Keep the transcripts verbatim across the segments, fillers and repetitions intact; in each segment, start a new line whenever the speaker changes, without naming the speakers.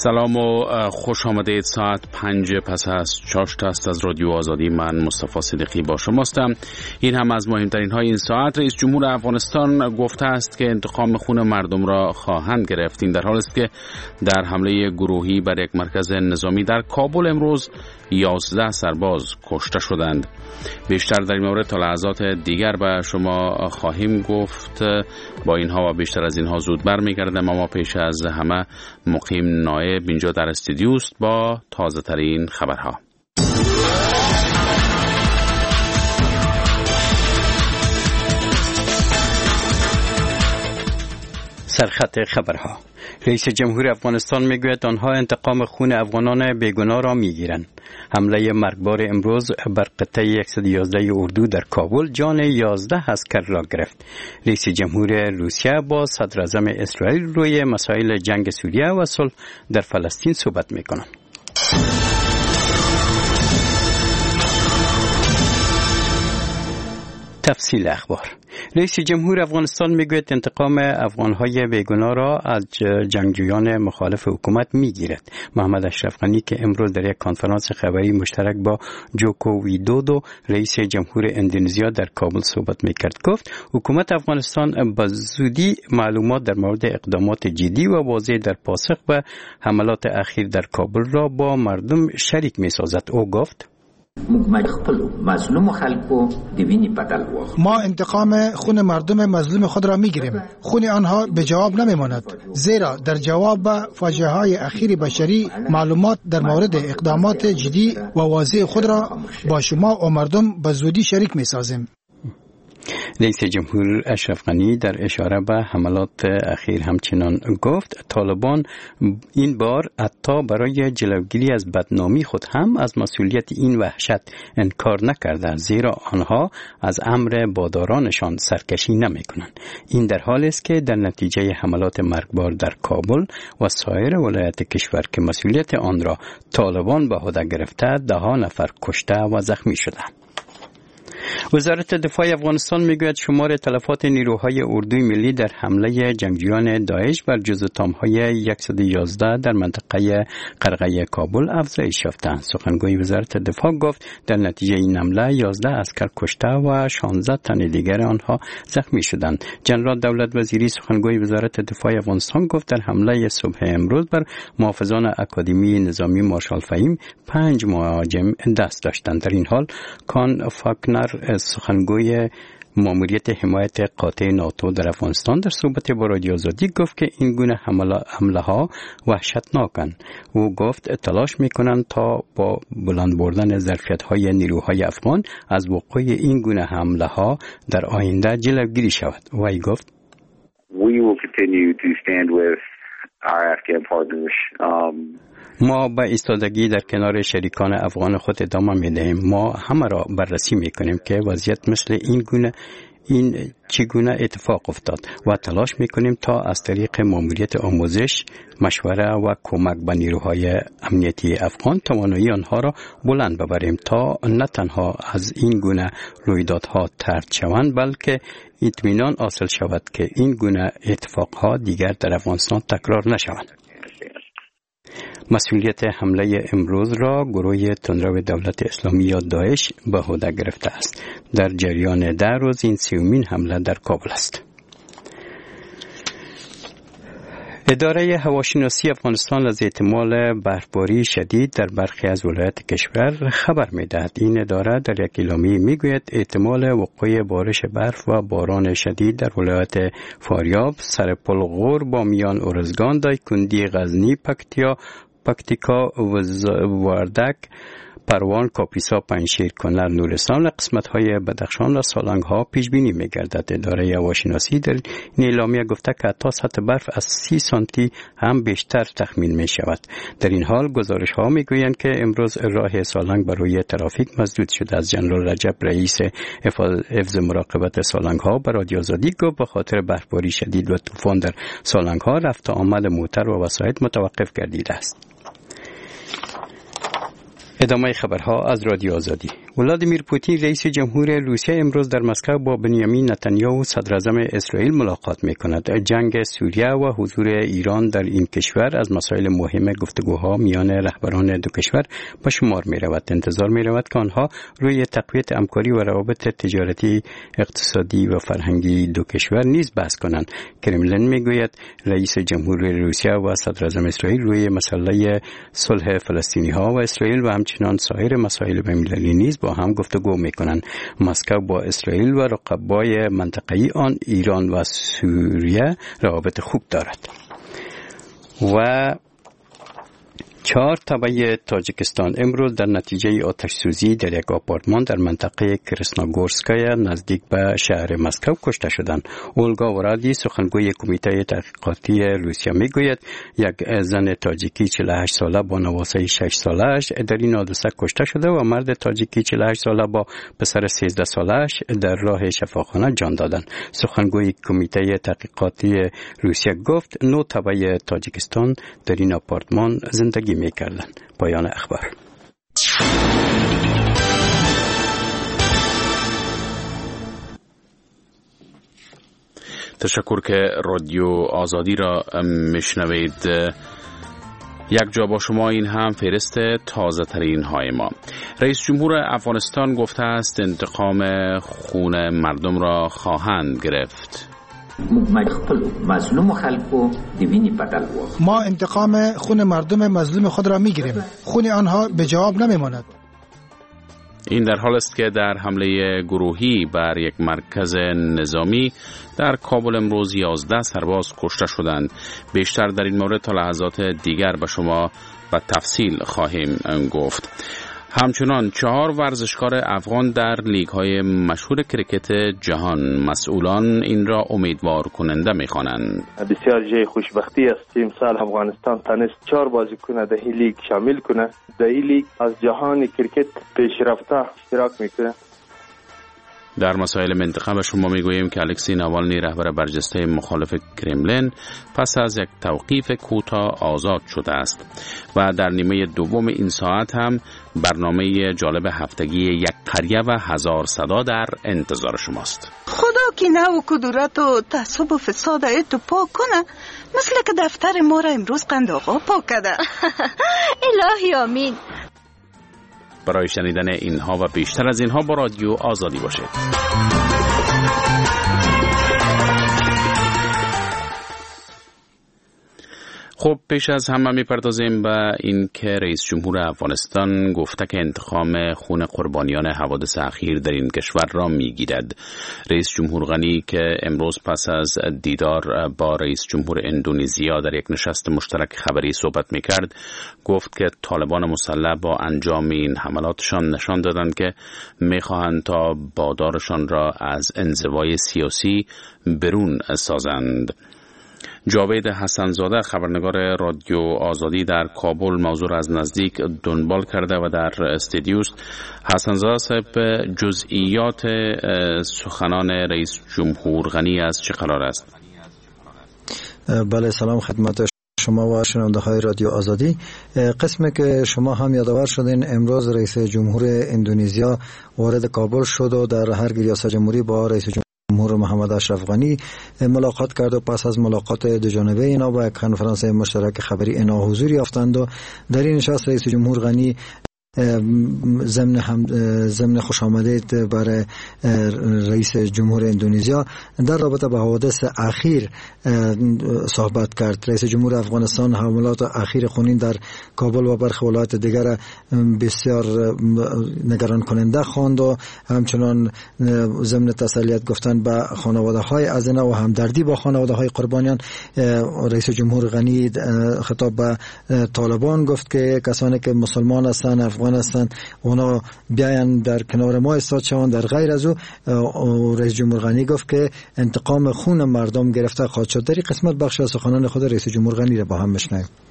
سلام و خوش آمدید. ساعت پنج پس از چاشت است از رادیو آزادی. من مصطفی صدیقی با شماستم. این هم از مهمترین های این ساعت. رئیس جمهور افغانستان گفته است که انتقام خون مردم را خواهند گرفت. این در حالی است که در حمله گروهی بر یک مرکز نظامی در کابل امروز یازده سرباز کشته شدند. بیشتر در این مورد تا لحظات دیگر به شما خواهیم گفت. با اینها و بیشتر از اینها زود برمیگردم، اما پیش از همه مقیم نایب اینجا در استودیو است با تازه ترین خبرها.
سرخط خبرها. رئیس جمهور افغانستان میگوید آنها انتقام خون افغانان بیگناه را میگیرند. حمله مرگبار امروز بر قطعه صد و یازده اردو در کابل جان یازده عسکر را گرفت. رئیس جمهور روسیه با صدر اعظم اسرائیل روی مسائل جنگ سوریه و صلح در فلسطین صحبت میکنند. تفصیل اخبار. رئیس جمهور افغانستان میگوید انتقام افغانهای بیگناه را از جنگجویان مخالف حکومت میگیرد. محمد اشرف غنی که امروز در یک کنفرانس خبری مشترک با جوکو ویدودو رئیس جمهور اندونزیا در کابل صحبت میکرد گفت حکومت افغانستان به زودی معلومات در مورد اقدامات جدی و واضح در پاسخ به حملات اخیر در کابل را با مردم شریک میسازد. او گفت
ما انتقام خون مردم مظلوم خود را میگیریم. خون آنها به جواب نمیماند، زیرا در جواب به فاجعه های اخیر بشری معلومات در مورد اقدامات جدی و واضح خود را با شما و مردم به زودی شریک میسازیم.
رئیس جمهور اشرف غنی در اشاره به حملات اخیر همچنان گفت طالبان این بار حتی برای جلوگیری از بدنامی خود هم از مسئولیت این وحشت انکار نکرده، زیرا آنها از امر بادارانشان سرکشی نمی کنند. این در حالی است که در نتیجه حملات مرگبار در کابل و سایر ولایات کشور که مسئولیت آن را طالبان به عهده گرفته ده ها نفر کشته و زخمی شدند. وزارت دفاع افغانستان میگوید شمار تلفات نیروهای اردوی ملی در حمله جنگجویان داعش بر جزءتام‌های صد و یازده در منطقه قرغه کابل افزایش یافتند. سخنگوی وزارت دفاع گفت در نتیجه این حمله یازده عسکر کشته و شانزده تن دیگر آنها زخمی شدند. جنرال دولت وزیری سخنگوی وزارت دفاع افغانستان گفت در حمله صبح امروز بر محافظان اکادمی نظامی مارشال فهیم پنج مهاجم دست داشتند. در این حال کان فاکنر سخنگوی ماموریت حمایت قاطع ناتو در افغانستان در صحبت با رادیو آزادی گفت که این گونه حمله ها وحشتناکند. او گفت تلاش میکنند تا با بلند بردن ظرفیت های نیروهای افغان از وقوع این گونه حمله ها در آینده جلوگیری شود. وی گفت
We will continue to stand with our Afghan partners. Um...
ما با ایستادگی در کنار شریکان افغان خود ادامه میدهیم. ما همه را بررسی میکنیم که وضعیت مثل این گونه این چگونه اتفاق افتاد و تلاش میکنیم تا از طریق ماموریت آموزش، مشوره و کمک به نیروهای امنیتی افغان توانایی آنها را بلند ببریم تا نه تنها از این گونه رویدادها طرد شوند بلکه اطمینان حاصل شود که این گونه اتفاقها دیگر در افغانستان تکرار نشوند. مسئولیت حمله امروز را گروه تندرو دولت اسلامی یا داعش به عهده گرفته است. در جریان ده روز این سومین حمله در کابل است. اداره هواشناسی افغانستان از احتمال برفباری شدید در برخی از ولایات کشور خبر می‌دهد. این اداره در یک اعلامیه میگوید احتمال وقوع بارش برف و باران شدید در ولایات فاریاب، سرپل، بامیان، ارزگان، دایکندی، غزنی، پکتیا، پکتیکا، وردک، پروان، کاپیسا، پنجشیر، کنر، نورستان و قسمت‌های بدخشان و سالنگ ها پیش بینی می‌گردد. اداره هواشناسی در این اعلامیه گفته که حتی سطح برف از سی سانتی هم بیشتر تخمین می‌شود. در این حال گزارش‌ها می‌گویند که امروز راه سالنگ برای ترافیک مسدود شده. از جنرال رجب رئیس حفظ مراقبت سالنگ‌ها به رادیو آزادی گفت به خاطر برفباری شدید و طوفان در سالنگ‌ها رفت و آمد موتر و وسایط متوقف گردیده است. ادامه خبرها از رادیو آزادی. ولادیمیر پوتین رئیس جمهور روسیه امروز در مسکو با بنیامین نتانیاهو صدر اعظم اسرائیل ملاقات می‌کند. جنگ سوریه و حضور ایران در این کشور از مسائل مهم گفتگوها میان رهبران دو کشور به شمار می‌رود. انتظار می‌رود که آنها روی تقویت همکاری و روابط تجارتی، اقتصادی و فرهنگی دو کشور نیز بحث کنند. کرملین می‌گوید رئیس جمهور روسیه و صدر اعظم اسرائیل روی مسئله صلح فلسطینی‌ها و اسرائیل و همچنان سایر مسائل بین‌المللی نیز با هم گفتگو می‌کنند. مسکو با اسرائیل و رقبای منطقه‌ای آن ایران و سوریه روابط خوب دارد. و چهار تبع تاجیکستان امروز در نتیجه آتش سوزی در یک آپارتمان در منطقه کرسناگورسکایا نزدیک به شهر مسکو کشته شدند. اولگا ورادی سخنگوی کمیته تحقیقاتی روسیه میگوید یک زن تاجیکی چهل و هشت ساله با نواسه شش ساله‌اش در این حادثه کشته شده و مرد تاجیکی چهل و هشت ساله با پسر سیزده ساله‌اش در راه شفاخانه جان دادند. سخنگوی کمیته تحقیقاتی روسیه گفت نه تبع تاجیکستان در این آپارتمان زندگی می‌کردن. پایان اخبار.
تشکر که رادیو آزادی را میشنوید. یک جا با شما این هم فهرست تازه ترین های ما. رئیس جمهور افغانستان گفته است انتقام خون مردم را خواهند گرفت.
ما انتقام خون مردم مظلوم خود را میگیریم. خون آنها به جواب نمیماند.
این در حال است که در حمله گروهی بر یک مرکز نظامی در کابل امروز یازده سرباز کشته شدند. بیشتر در این مورد تا لحظات دیگر به شما به تفصیل خواهیم گفت. همچنان چهار ورزشکار افغان در لیگ‌های مشهور کرکت جهان مسئولان این را امیدوار کننده می‌خوانند.
بسیار جای خوشبختی است که امسال افغانستان تونست چهار بازیکن در این لیگ شامل کنه. در این لیگ از جهان کرکت پیشرفته اشتراک میکنه.
در مسائل منطقه به شما میگوییم که الکسی ناوالنی رهبر برجسته مخالف کرملین پس از یک توقیف کوتاه آزاد شده است و در نیمه دوم این ساعت هم برنامه جالب هفتگی یک قریه و هزار صدا در انتظار شماست.
خدا که نه و کدورت و تعصب و فساد ایتو پاک کنه، مثل که دفتر ما را امروز قند آقا پاک کرده.
الهی آمین.
برای شنیدن اینها و بیشتر از اینها با رادیو آزادی باشید. خب پیش از همه میپردازیم به این که رئیس جمهور افغانستان گفته که انتقام خون قربانیان حوادث اخیر در این کشور را میگیرد. رئیس جمهور غنی که امروز پس از دیدار با رئیس جمهور اندونزیا در یک نشست مشترک خبری صحبت میکرد گفت که طالبان مسلح با انجام این حملاتشان نشان دادند که میخواهند تا بادارشان را از انزوای سیاسی برون سازند. جاوید حسنزاده خبرنگار رادیو آزادی در کابل موضوع از نزدیک دنبال کرده و در استودیوست. حسنزاده صاحب جزئیات سخنان رئیس جمهور غنی از چه قرار است؟
بله سلام خدمت شما و شنونده های رادیو آزادی. قسمی که شما هم یادآور شدین امروز رئیس جمهور اندونزیا وارد کابل شد و در هر ریاست جمهوری با رئیس جمهور جمهور محمد اشرف غنی ملاقات کرد و پس از ملاقات دو جانبه اینا با یک کنفرانس مشترک خبری اینا حضور یافتند و در این نشست رئیس جمهور غنی ضمن هم ضمن خوش آمدید برای رئیس جمهور اندونزیا در رابطه با حوادث اخیر صحبت کرد. رئیس جمهور افغانستان حملات اخیر خونین در کابل و برخی ولایات دیگر بسیار نگران کننده خواند و همچنان ضمن تسلیت گفتن به خانواده های از اینا و همدردی با خانواده های قربانیان رئیس جمهور غنی خطاب به طالبان گفت که کسانی که مسلمان هستند افغان هستند اونا بیاین در کنار ما ایستاد شوند. در غیر از او رئیس جمهور غنی گفت که انتقام خون مردم گرفته خواهد شد. در این قسمت بخش از سخنان خود رئیس جمهور غنی را با هم بشنویم.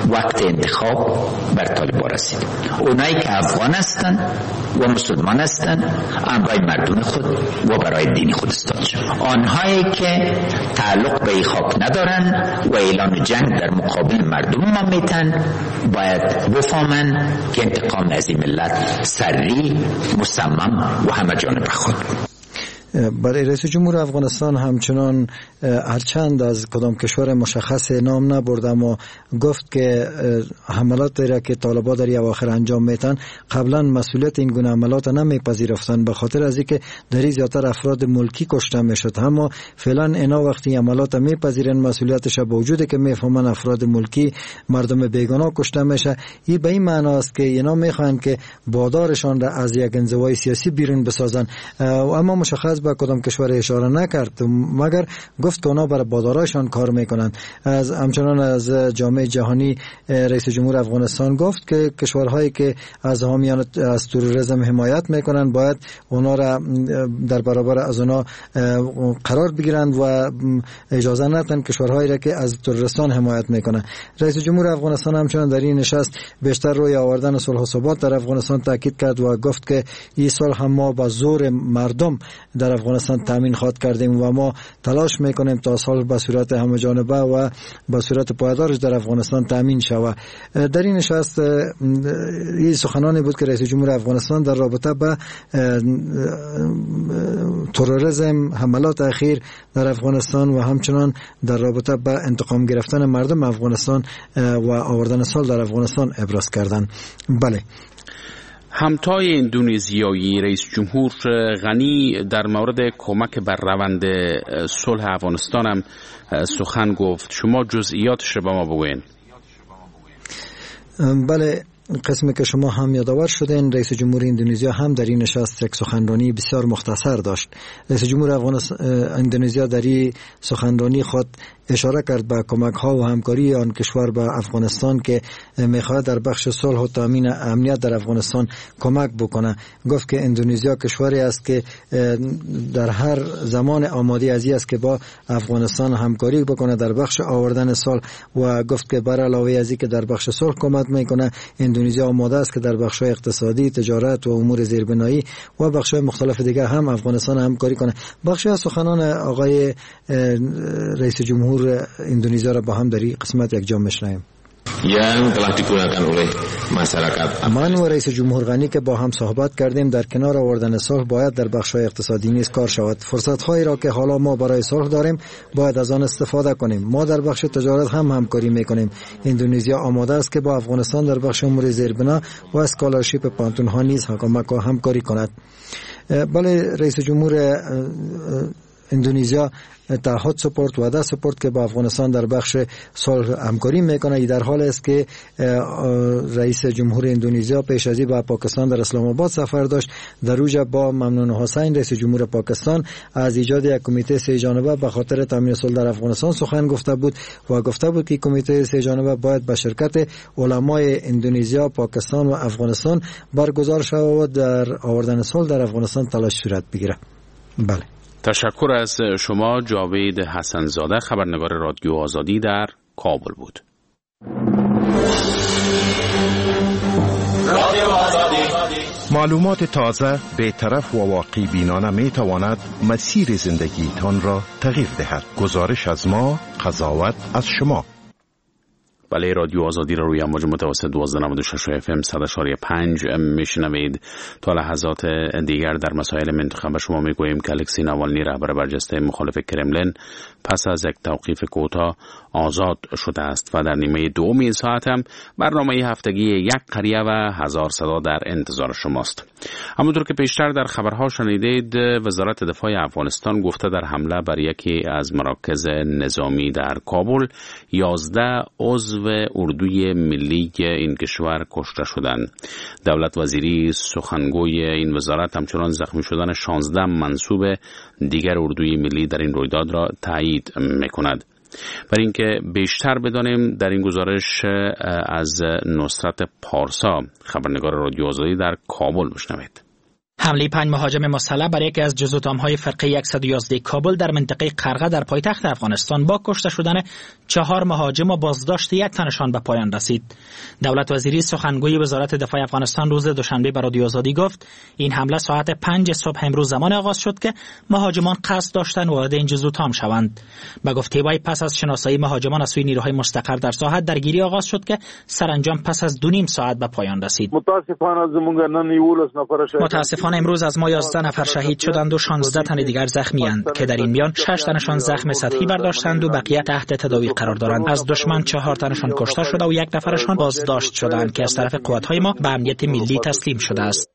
وقت انتخاب بر طالبان رسید. اونایی که افغان هستند و مسلمان هستند برای مردم خود و برای دین خود استاد شد. آنهایی که تعلق به خاک ندارن و اعلان جنگ در مقابل مردم ما میتن باید بفهمن که انتقام از این ملت سری، مصمم و همه جانبه خود.
برای رئیس جمهور افغانستان همچنان هرچند از کدام کشور مشخص نام نبرد، اما گفت که حملاتی را که طالبان در اواخر انجام میتن قبلا مسئولیت این گونه حملات نمیپذیرفتند، به خاطر از اینکه در این زیاتر افراد ملکی کشته میشد. اما فعلا اینا وقتی حملات میپذیرن مسئولیتش با وجوده که میفهمن افراد ملکی مردم بیگناه کشته میشه. این به این معنی است که اینا میخوان که بادارشان را از یک انزوای سیاسی بیرون بسازن، اما مشخص به کدام کشور اشاره نکرد، مگر گفت که اونا برای بادارایشان کار میکنند. از همچنان از جامعه جهانی رئیس جمهور افغانستان گفت که کشورهایی که از حامیان از تروریسم حمایت میکنند باید اونا را در برابر از اونا قرار بگیرند و اجازه ندن کشورهایی را که از تروریستان حمایت میکنند. رئیس جمهور افغانستان همچنان در این نشست بیشتر روی آوردن صلح و ثبات در افغانستان تاکید کرد و گفت که این صلح هم ما با زور مردم در افغانستان تامین خواد کردیم و ما تلاش میکنیم تا صلح به صورت همه‌جانبه و به صورت پایدارش در افغانستان تامین شود. در این نشست این سخنانی بود که رئیس جمهور افغانستان در رابطه با تروریسم، حملات اخیر در افغانستان و همچنان در رابطه با انتقام گرفتن مردم افغانستان و آوردن صلح در افغانستان ابراز کردند. بله،
همتای اندونزیایی رئیس جمهور غنی در مورد کمک بر روند صلح افغانستان هم سخن گفت. شما جزئیاتش رو به ما بگوین.
بله، قسمی که شما هم یادآور شدین، رئیس جمهور اندونزیا هم در این نشست یک سخنرانی بسیار مختصر داشت. رئیس جمهور افغانستان اندونزیا در این سخنرانی خود اشاره کرد به کمک ها و همکاری آن کشور به افغانستان که میخواهد در بخش صلح و تامین امنیت در افغانستان کمک بکنه. گفت که اندونزیا کشوری است که در هر زمان آماده ازی است که با افغانستان همکاری بکنه در بخش آوردن صلح و گفت که بر علاوه ازی که در بخش صلح کمک میکنه، اندونزیا آماده است که در بخش اقتصادی، تجارت و امور زیربنایی و بخش مختلف دیگر هم افغانستان همکاری کنه. بخش از سخنان آقای رئیس جمهور اندونزیا را با هم در این قسمت یک جا میشنویم.
yang telah digunakan oleh masyarakat.
من و رئیس جمهور غنی که با هم صحبت کردیم در کنار آوردن صلح باید در بخش‌های اقتصادی نیز کار شود. فرصت‌هایی را که حالا ما برای صلح داریم باید از آن استفاده کنیم. ما در بخش تجارت هم همکاری می‌کنیم. اندونزیا آماده است که با افغانستان در بخش امور زیربنا و اسکالرشیپ پانتون‌ها نیز همکاری کند. بله، رئیس جمهور اندونزیا تعهد سپورت و ده سپورت که با افغانستان در بخش صلح همکاری میکنه. ای در حال است که رئیس جمهور اندونزیا پیش از این به پاکستان در اسلام آباد سفر داشت. در اوج با ممنون حسین رئیس جمهور پاکستان از ایجاد یک کمیته سه جانبه به خاطر تامین صلح در افغانستان سخن گفته بود و گفته بود که کمیته سه جانبه باید به شرکت علمای اندونزیا، پاکستان و افغانستان برگزار شود و در آوردن صلح در افغانستان تلاش صورت بگیرد. بله،
تشکر از شما. جاوید حسنزاده، خبرنگار رادیو آزادی در کابل بود.
معلومات تازه، بی‌طرف و واقع بینانه می تواند مسیر زندگیتان را تغییر دهد. گزارش از ما، قضاوت از شما.
بله، رادیو آزادی را روی امواج متوسط دوازده نود و شش اف ام صد و چهار و پنج میشنوید. تا لحظات دیگر در مسائل منطقه به شما میگوییم که الکسی ناوالنی، رهبر برجسته مخالف کرملین، پس از یک توقیف کوتاه آزاد شده است و در نیمه دوم این ساعت هم برنامه هفتگی یک قریه و هزار صدا در انتظار شماست. همونطور که پیشتر در خبرها شنیدید، وزارت دفاع افغانستان گفته در حمله بر یکی از مراکز نظامی در کابل یازده عضو اردوی ملی این کشور کشته شدند. دولت وزیری سخنگوی این وزارت همچنان زخمی شدن شانزده منصوب دیگر اردوی ملی در این رویداد را تایید می‌کند. برای اینکه بیشتر بدانیم در این گزارش از نصرت پارسا، خبرنگار رادیو آزادی در کابل بشنوید.
حمله پنج مهاجم مسلح بر یکی از جزءاتم‌های فرقه صد و یازده کابل در منطقه قرغه در پایتخت افغانستان با کشته شدن چهار مهاجم و بازداشت یک تنشان به پایان رسید. دولت وزیری سخنگوی وزارت دفاع افغانستان روز دوشنبه به رادیو آزادی گفت این حمله ساعت پنج صبح امروز زمان آغاز شد که مهاجمان قصد داشتند وارد این جزءاتم شوند. به گفته وی پس از شناسایی مهاجمان از سوی نیروهای مستقر در ساحت درگیری آغاز شد که سرانجام پس از دو نیم ساعت به پایان رسید.
متاسفانه زمونږ نن یولس نفر شهید
متاسفانه امروز از ما یازده نفر شهید شدند و شانزده تن دیگر زخمی اند که در این میان شش تنشان زخم سطحی برداشتند و بقیه تحت تداوی قرار دارند. از دشمن چهار تنشان کشته شده و یک نفرشان بازداشت شدند که از طرف قوات‌های ما به امنیت ملی تسلیم شده است.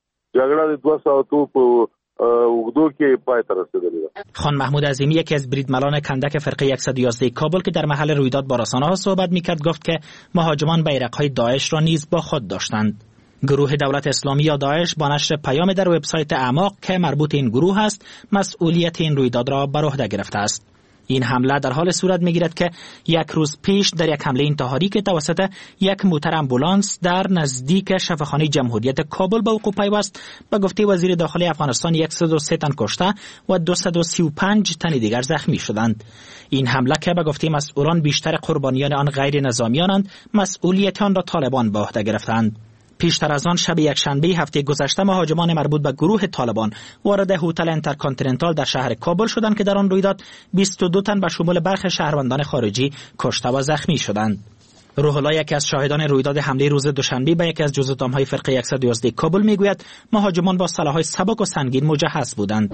خان محمود عظیمی یکی از بریدملان کندک فرقه صد و یازده کابل که در محل رویداد با رسانه‌ها صحبت می‌کرد گفت که مهاجمان بیرق‌های داعش را نیز با خود داشتند. گروه دولت اسلامی یا داعش با نشر پیام در وبسایت اعماق که مربوط این گروه است مسئولیت این رویداد را بر عهده گرفته است. این حمله در حال صورت می‌گیرد که یک روز پیش در یک حمله انتحاری که توسط یک موتر آمبولانس در نزدیک شفاخانه جمهوریت کابل به وقوع پیوست به گفته وزیر داخلی افغانستان صد و سه تن کشته و دویست و سی و پنج تن دیگر زخمی شدند. این حمله که به گفته مسئولان بیشتر قربانیان آن غیر نظامیانند مسئولیت آن را طالبان به عهده گرفتند. پیشتر از آن شب یکشنبه هفته گذشته مهاجمان مربوط به گروه طالبان وارد هتل انترکانتیننتال در شهر کابل شدند که در آن رویداد بیست و دو تن به شمول برخی شهروندان خارجی کشته و زخمی شدند. روح الله یکی از شاهدان رویداد حمله روز دوشنبه به یکی از جزءاتم‌های فرقه صد و یازده کابل میگوید مهاجمان با سلاح‌های سبک و سنگین مجهز بودند.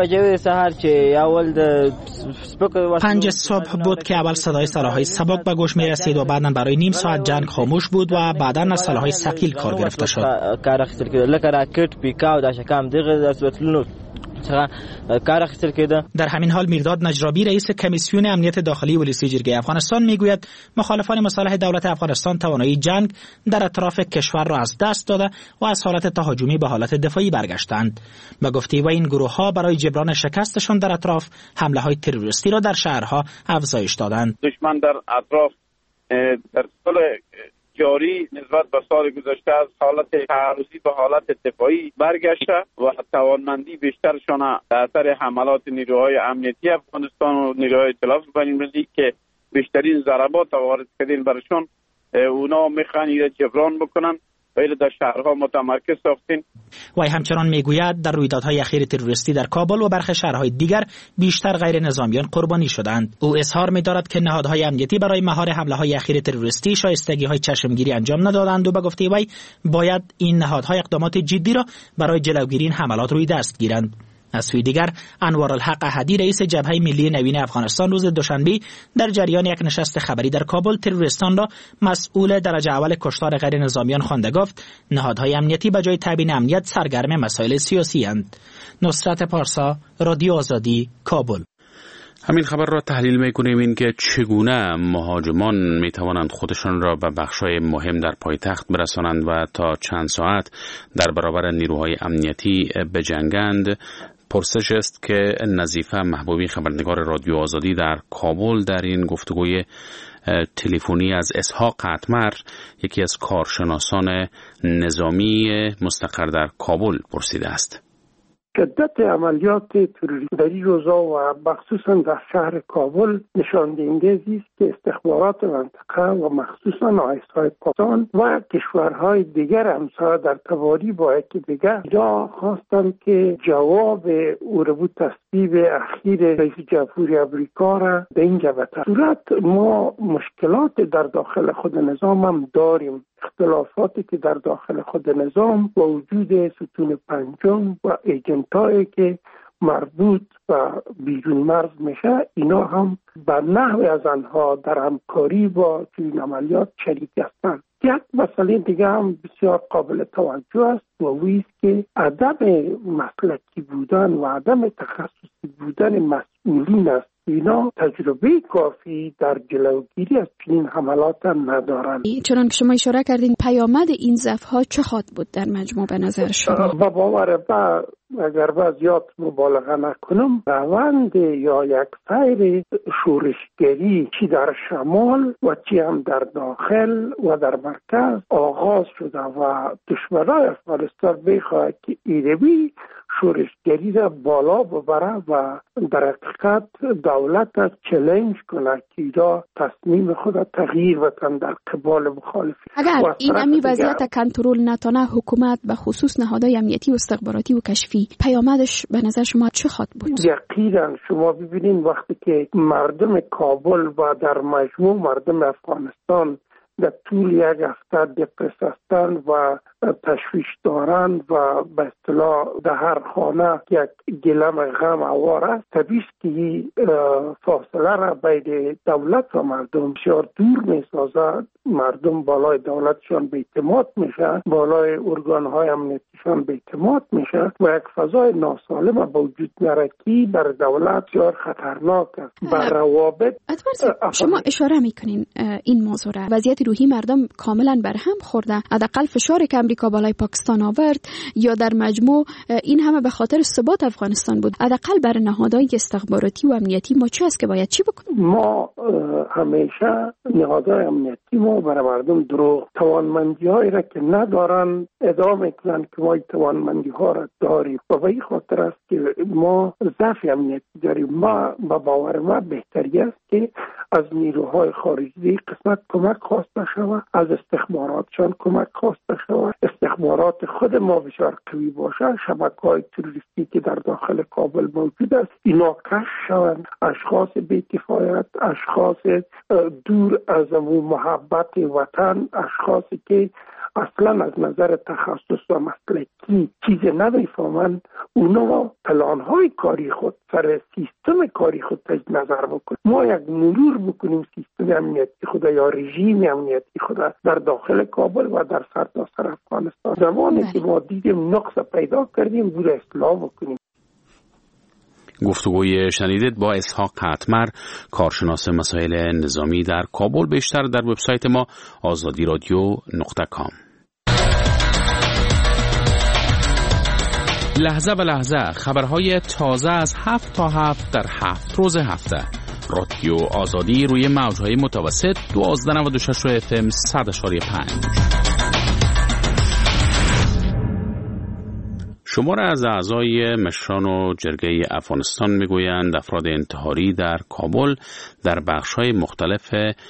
پنج صبح بود که اول صدای سلاح‌های سبک به گوش می‌رسید و بعداً برای نیم ساعت جنگ خاموش بود و بعداً از سلاح‌های ثقیل کار گرفته شد. در همین حال میرداد نجرابی رئیس کمیسیون امنیت داخلی ولیسی جرگه افغانستان میگوید مخالفان مسلح دولت افغانستان توانایی جنگ در اطراف کشور را از دست داده و از حالت تهاجمی به حالت دفاعی برگشتند. به گفته و این گروه ها برای جبران شکستشان در اطراف حمله های تروریستی را در شهرها افزایش دادند.
دشمن در اطراف در سال جاری نسبت به سال گذشته از حالت تعرضی به حالت دفاعی برگشته و توانمندی بیشترشان در اثر حملات نیروهای امنیتی افغانستان و نیروهای ائتلاف بین‌المللی که بیشترین ضربات وارد کردن برشون اونا میخوان ایره جبران بکنن ولی در شهرها متمرکز ساختین.
وی همچنان میگوید در رویدادهای اخیر تروریستی در کابل و برخی شهرهای دیگر بیشتر غیر نظامیان قربانی شدند. او اظهار می‌دارد که نهادهای امنیتی برای مهار حمله‌های اخیر تروریستی شایستگی‌های چشمگیری انجام ندادند و به گفته وی باید این نهادها اقدامات جدی را برای جلوگیری این حملات روی دست گیرند. از سوی دیگر انوارالحق احدی رئیس جبهه ملی نوین افغانستان روز دوشنبه در جریان یک نشست خبری در کابل تروریستان را مسئول درجه اول کشتار غیر نظامیان خوانده گفت نهادهای امنیتی به جای تامین امنیت سرگرم مسائل سیاسی اند. نصرت پارسا، رادیو آزادی، کابل.
همین خبر را تحلیل می‌کنیم این که چگونه مهاجمان می‌توانند خودشان را به بخش‌های مهم در پایتخت برسانند و تا چند ساعت در برابر نیروهای امنیتی بجنگند. پرسش است که نظیفه محبوبی خبرنگار رادیو آزادی در کابل در این گفتگوی تلفنی از اسحاق قطمر یکی از کارشناسان نظامی مستقر در کابل پرسیده است.
شدت عملیات تروریستی در این روزا و مخصوصا در شهر کابل نشان دهنده است که استخبارات منطقه و مخصوصا آیس‌های پاکستان و کشورهای دیگر همسایه در توالی با یکی دیگر جا خواستند که جواب اوربو تصویب اخیر رئیس جمهوری امریکا را به این جبهه صورت ما مشکلات در داخل خود نظام هم داریم. اختلافاتی که در داخل خود نظام با وجود ستون پنجم و ایجنتایی که مربوط و بیرون مرز میشه اینا هم به نحو از آنها در همکاری با چنین عملیات شریک هستند. یک مسئله دیگه هم بسیار قابل توجه است و اویی است که عدم مسلکی بودن و عدم تخصصی بودن مسئولین است. اینا تجربه کافی در جلوگیری از چنین حملات هم ندارند.
چنان که شما اشاره کردین پیامد این ضعف‌ها چه خواهد بود در مجموع به نظر شما؟
با باور با اگر با زیاد مبالغه نکنم روند یا یک سیر شورشگری چی در شمال و چی هم در داخل و در مرکز آغاز شده و دشمنان افغانستان بخواهد که ایروی شورشگری را بالا ببره و در حقیقت دولت را چالش کنه که ایرا تصمیم خود تغییر بتن در قبال مخالفین.
اگر این امی وضعیت کنترل نتانه حکومت به خصوص نهادهای امنیتی و استخباراتی و کشفی پیامدش به نظر شما چه خواهد بود؟
یقینا شما ببینید وقتی که مردم کابل و در مجموع مردم افغانستان در طول یک هفته دپرس هستند و تشویش دارند و به اصطلاح در هر خانه یک گلم غم آوار است، طبیعی است که فاصله را بین دولت و مردم بسیار دور می‌سازد. مردم بالای دولتشان به اعتماد میشه، بالای ارگان‌های امنیتیشان به اعتماد میشه و یک فضای ناسالم به وجود میاره که بر دولت بسیار خطرناک است. بر روابط
شما اشاره میکنین این موضوع را، وضعیت روحی مردم کاملا برهم خورده، حداقل فشاری که امریکا بالای پاکستان آورد یا در مجموع این همه به خاطر ثبات افغانستان بود. حداقل بر نهادهای استخباراتی و امنیتی ما چه است که باید چی بکنیم؟
ما همیشه نهادهای امنیتی ما برای مردم دروغ توانمندی هایی را که ندارن ادامه کنن که ما توانمندی ها را داریم و به این خاطر است که ما ضعف امنیتی داریم. ما با باور ما بهتری است که از نیروهای خارجی قسمت کمک خواسته شود، از استخباراتشان کمک خواسته شود، استخبارات خود ما بسیار قوی باشه، شبکه‌های تروریستی که در داخل کابل موجود است اینا کشف شوند، اشخاص بی‌کفایت، اشخاص دور از محبت وطن، اشخاصی که اصلا از نظر تخصص و مسلکی چیز نمیفهمند، اونا پلان‌های کاری خود سر سیستم کاری خود تج نظر بکنیم. ما یک مرور بکنیم سیستم امنیتی خود یا رژیم امنیتی خود در داخل کابل و در سرتاسر افغانستان. زمانی که ما دیدیم نقص پیدا کردیم بود اصلاح بکنیم.
گفتگوی شنیدید با اسحاق قطمر، کارشناس مسائل نظامی در کابل. بیشتر در وبسایت ما آزادی رادیو نقطه کام. لحظه به لحظه خبرهای تازه از هفت تا هفت در هفت روز هفته. رادیو آزادی روی موجهای متوسط دوازده نود و شش اف ام صد اشاری پنج. شمار از اعضای مشران و جرگه افغانستان میگویند افراد انتحاری در کابل در بخش‌های مختلف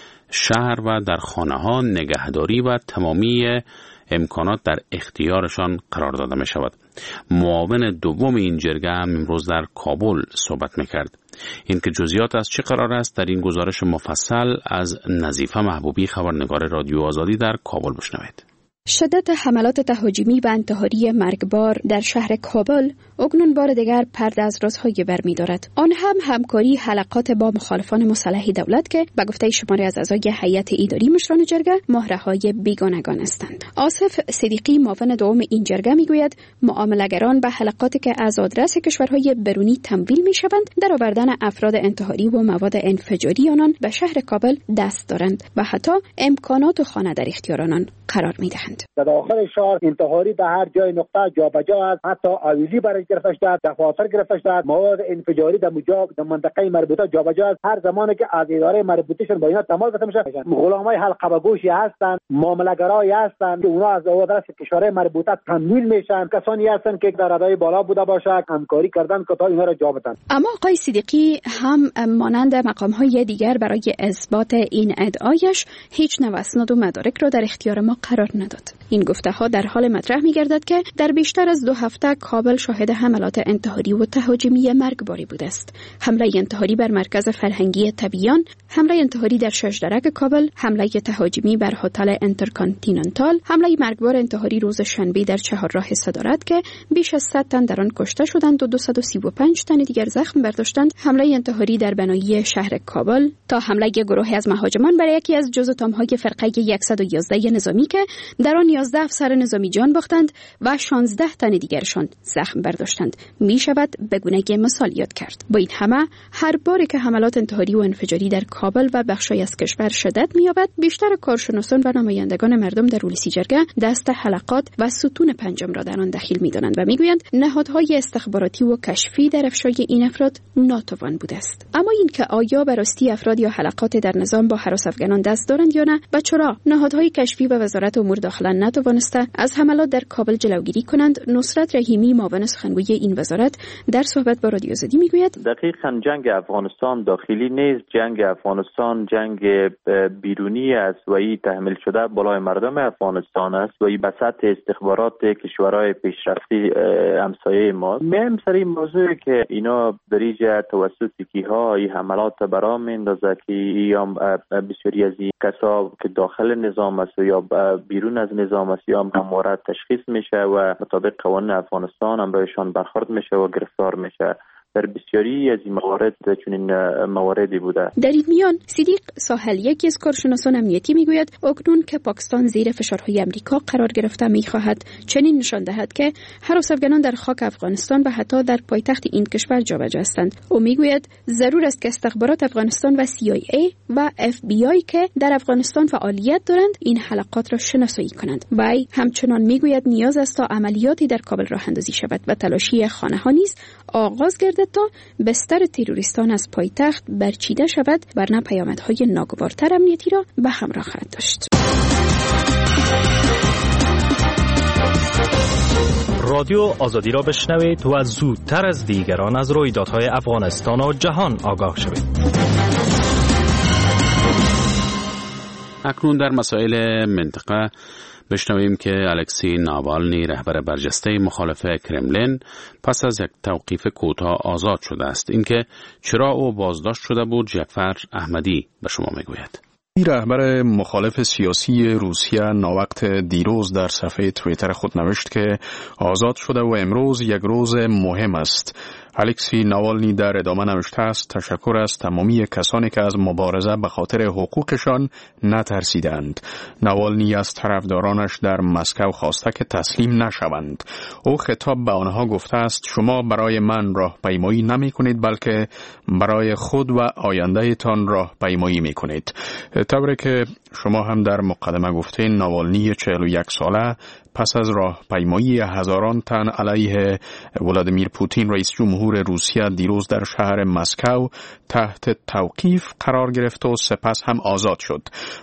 شهر و در خانه‌ها نگهداری و تمامی امکانات در اختیارشان قرار داده می شود. معاون دوم این جرگه هم امروز در کابل صحبت میکرد. این که جزئیات از چه قرار است در این گزارش مفصل از نظیفه محبوبی، خبرنگار رادیو آزادی در کابل بشنوید.
شدت حملات تهاجمی و انتحاری مرگبار در شهر کابل اکنون بار دیگر پرده از رازهای برمی دارد. آن هم همکاری حلقات با مخالفان مسلح دولت که به گفته شماری از اعضای هیئت اداری مشران جرگه مهره‌های بیگانگان هستند. آصف صدیقی، معاون دوم این جرگه، میگوید معامله‌گران به حلقاتی که از آدرس کشورهای برونی تمویل می‌شوند در آوردن افراد انتحاری و مواد انفجاری آنان به شهر کابل دست دارند و حتی امکانات خانه در اختیار آنان قرار می‌دهند.
در داخل شهر انتحاری در هر جای نقطه جابجا است، حتی آویزی برای گرفته شده، دفاتر گرفته شده، مواد انفجاری در مجاب در منطقه مربوطه جابجا است. هر زمانی که از اداره مربوطهشون با اینا تماس گرفته میشه، غلامای حلقه به گوشی هستند، معامله‌گرایی هستند که اونا از آدرس کشورهای مربوطه تمویل میشن. کسانی هستند که در ردای بالا بوده باشه، همکاری کردن که تا اینا را جا بدن.
اما آقای صدیقی هم مانند مقام‌های دیگر برای اثبات این ادعایش هیچ نوع اسناد و مدارک را در اختیار ما قرار نداد. این گفته‌ها در حال مطرح می‌گردد که در بیشتر از دو هفته کابل شاهد حملات انتحاری و تهاجمی مرگباری بوده است. حمله انتحاری بر مرکز فرهنگی طبیعیان، حمله انتحاری در ششدرک کابل، حمله تهاجمی بر هتل انترکانتیننتال، حمله مرگبار انتحاری روز شنبه در چهارراه صدارت که بیش از صد تن در آن کشته شدند و دویست و سی و پنج تن دیگر زخم برداشتند، حمله انتحاری در بنایی شهر کابل، تا حمله گروهی از مهاجمان بر یکی از جزءتام‌های فرقه صد و یازده نظامی که در آن یازده افسر نظامی جان باختند و شانزده تن دیگرشان زخم برداشتند، می شود به گونه مثال یاد کرد. با این همه هر باری که حملات انتحاری و انفجاری در کابل و بخشی از کشور شدت می‌یابد، بیشتر کارشناسان و نمایندگان مردم در اولسی جرگه دست حلقات و ستون پنجم را در آن دخیل می‌دانند و می‌گویند نهادهای استخباراتی و کشفی در افشای این افراد ناتوان بوده است. اما این که آیا به راستی افراد یا حلقات در نظام با هراس افغانان دست دارند یا نه و چرا نهادهای کشفی و وزارت امور داخله عقلا نتوانسته از حملات در کابل جلوگیری کنند. نصرت رحیمی معاون سخنگوی این وزارت در صحبت با رادیو آزادی میگوید
دقیقاً جنگ افغانستان داخلی نیست، جنگ افغانستان جنگ بیرونی است و این تحمیل شده بالای مردم افغانستان است و این به سطح استخبارات کشورهای پیشرفته همسایه ما. مهم سر این موضوع که اینا دریجه توسط کیها این حملات برام میندازه که یا بسیاری از این کسا که داخل نظام است یا بیرون از نظام است یا همواره تشخیص میشه و مطابق قوانین افغانستان امرایشان برخورد میشه و گرفتار میشه. در بسیاری از این موارد چنین مواردی بوده. در
این میان صدیق ساحل یکی از کارشناسان امنیتی میگوید اکنون که پاکستان زیر فشارهای امریکا قرار گرفته میخواهد چنین نشان دهد که هراس افغانان در خاک افغانستان و حتی در پایتخت این کشور جابجا هستند. او میگوید ضرور است که استخبارات افغانستان و سی آی ای و اف بی آی که در افغانستان فعالیت دارند این حلقات را شناسایی کنند. وی همچنان میگوید نیاز است تا عملیاتی در کابل راه اندازی شود و تلاشی خانه ها نیز آغاز گردد تا بستر تروریستان از پایتخت برچیده شود، ورنه پیامدهای ناگوارتر امنیتی را به همراه خواهد داشت.
رادیو آزادی را بشنوید و زودتر از دیگران از رویدادهای افغانستان و جهان آگاه شوید.
اکنون در مسائل منطقه بشنویم که الکسی ناوالنی رهبر برجسته مخالف کرملین پس از یک توقیف کوتاه آزاد شده است. اینکه چرا او بازداشت شده بود جعفر احمدی به شما میگوید.
رهبر مخالف سیاسی روسیه ناوقت دیروز در صفحه توییتر خود نوشت که آزاد شده و امروز یک روز مهم است. الکسی ناوالنی در ادامه نوشته است تشکر از تمامی کسانی که از مبارزه به خاطر حقوقشان نترسیدند. ناوالنی از طرفدارانش در مسکو خواسته که تسلیم نشوند. او خطاب به آنها گفته است شما برای من راهپیمایی نمی کنید بلکه برای خود و آینده تان راهپیمایی می کنید. طوری که شما هم در مقدمه گفتین ناوالنی چهل و یک ساله پس از راهپیمایی هزاران تن علیه ولادیمیر پوتین رئیس جمهور روسیه دیروز در شهر مسکو تحت توقیف قرار گرفت و سپس هم آزاد شد.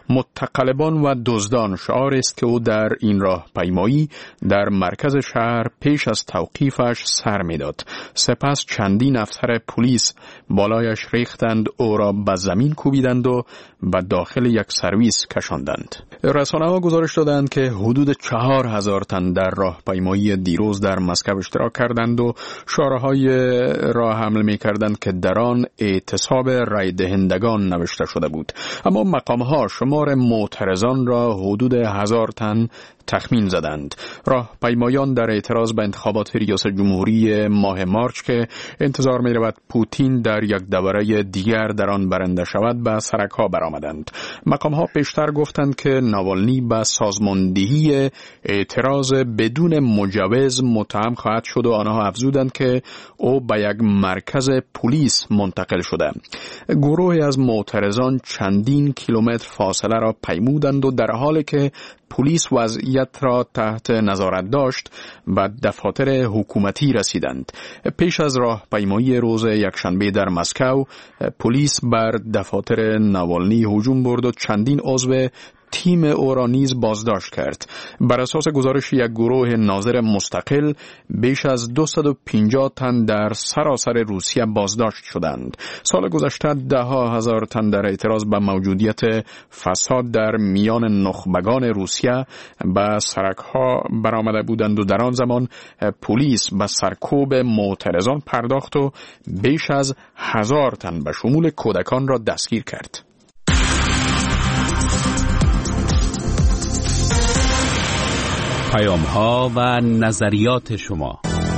متقلبان و دزدان شعار است که او در این راهپیمایی در مرکز شهر پیش از توقیفش سر میداد. سپس چندین افسر پلیس بالایش ریختند، او را به زمین کوبیدند و به داخل یک سرویس کشاندند. رسانه‌ها گزارش دادند که حدود چهار هزار تن در راهپیمایی دیروز در مسکو اشتراک کردند و شعارهای را حمل می کردند که در آن اعتصاب رای دهندگان نوشته شده بود. اما مقامها شمار معترضان را حدود هزار تن تخمین زدند. راهپیمایان در اعتراض به انتخابات ریاست جمهوری ماه مارچ که انتظار می رود پوتین در یک دوره دیگر در آن برنده شود به سرک‌ها برآمدند. مقامها پیشتر گفتند که ناوالنی به سازماندهی اعتراض بدون مجوز متهم خواهد شد و آنها افزودند که او به یک مرکز پلیس منتقل شده. گروهی از معترضان چندین کیلومتر فاصله را پیمودند و در حالی که پلیس وضعیت را تحت نظارت داشت به دفاتر حکومتی رسیدند. پیش از راهپیمایی روز یکشنبه در مسکو پلیس بر دفاتر ناوالنی هجوم برد و چندین عضو تیم او را نیز بازداشت کرد. بر اساس گزارش یک گروه ناظر مستقل بیش از دویست و پنجاه تن در سراسر روسیه بازداشت شدند. سال گذشته ده ها هزار تن در اعتراض به موجودیت فساد در میان نخبگان روسیه به سرک‌ها برآمده بودند و در آن زمان پلیس به سرکوب معترضان پرداخت و بیش از هزار تن به شمول کودکان را دستگیر کرد.
پیام ها و نظریات شما.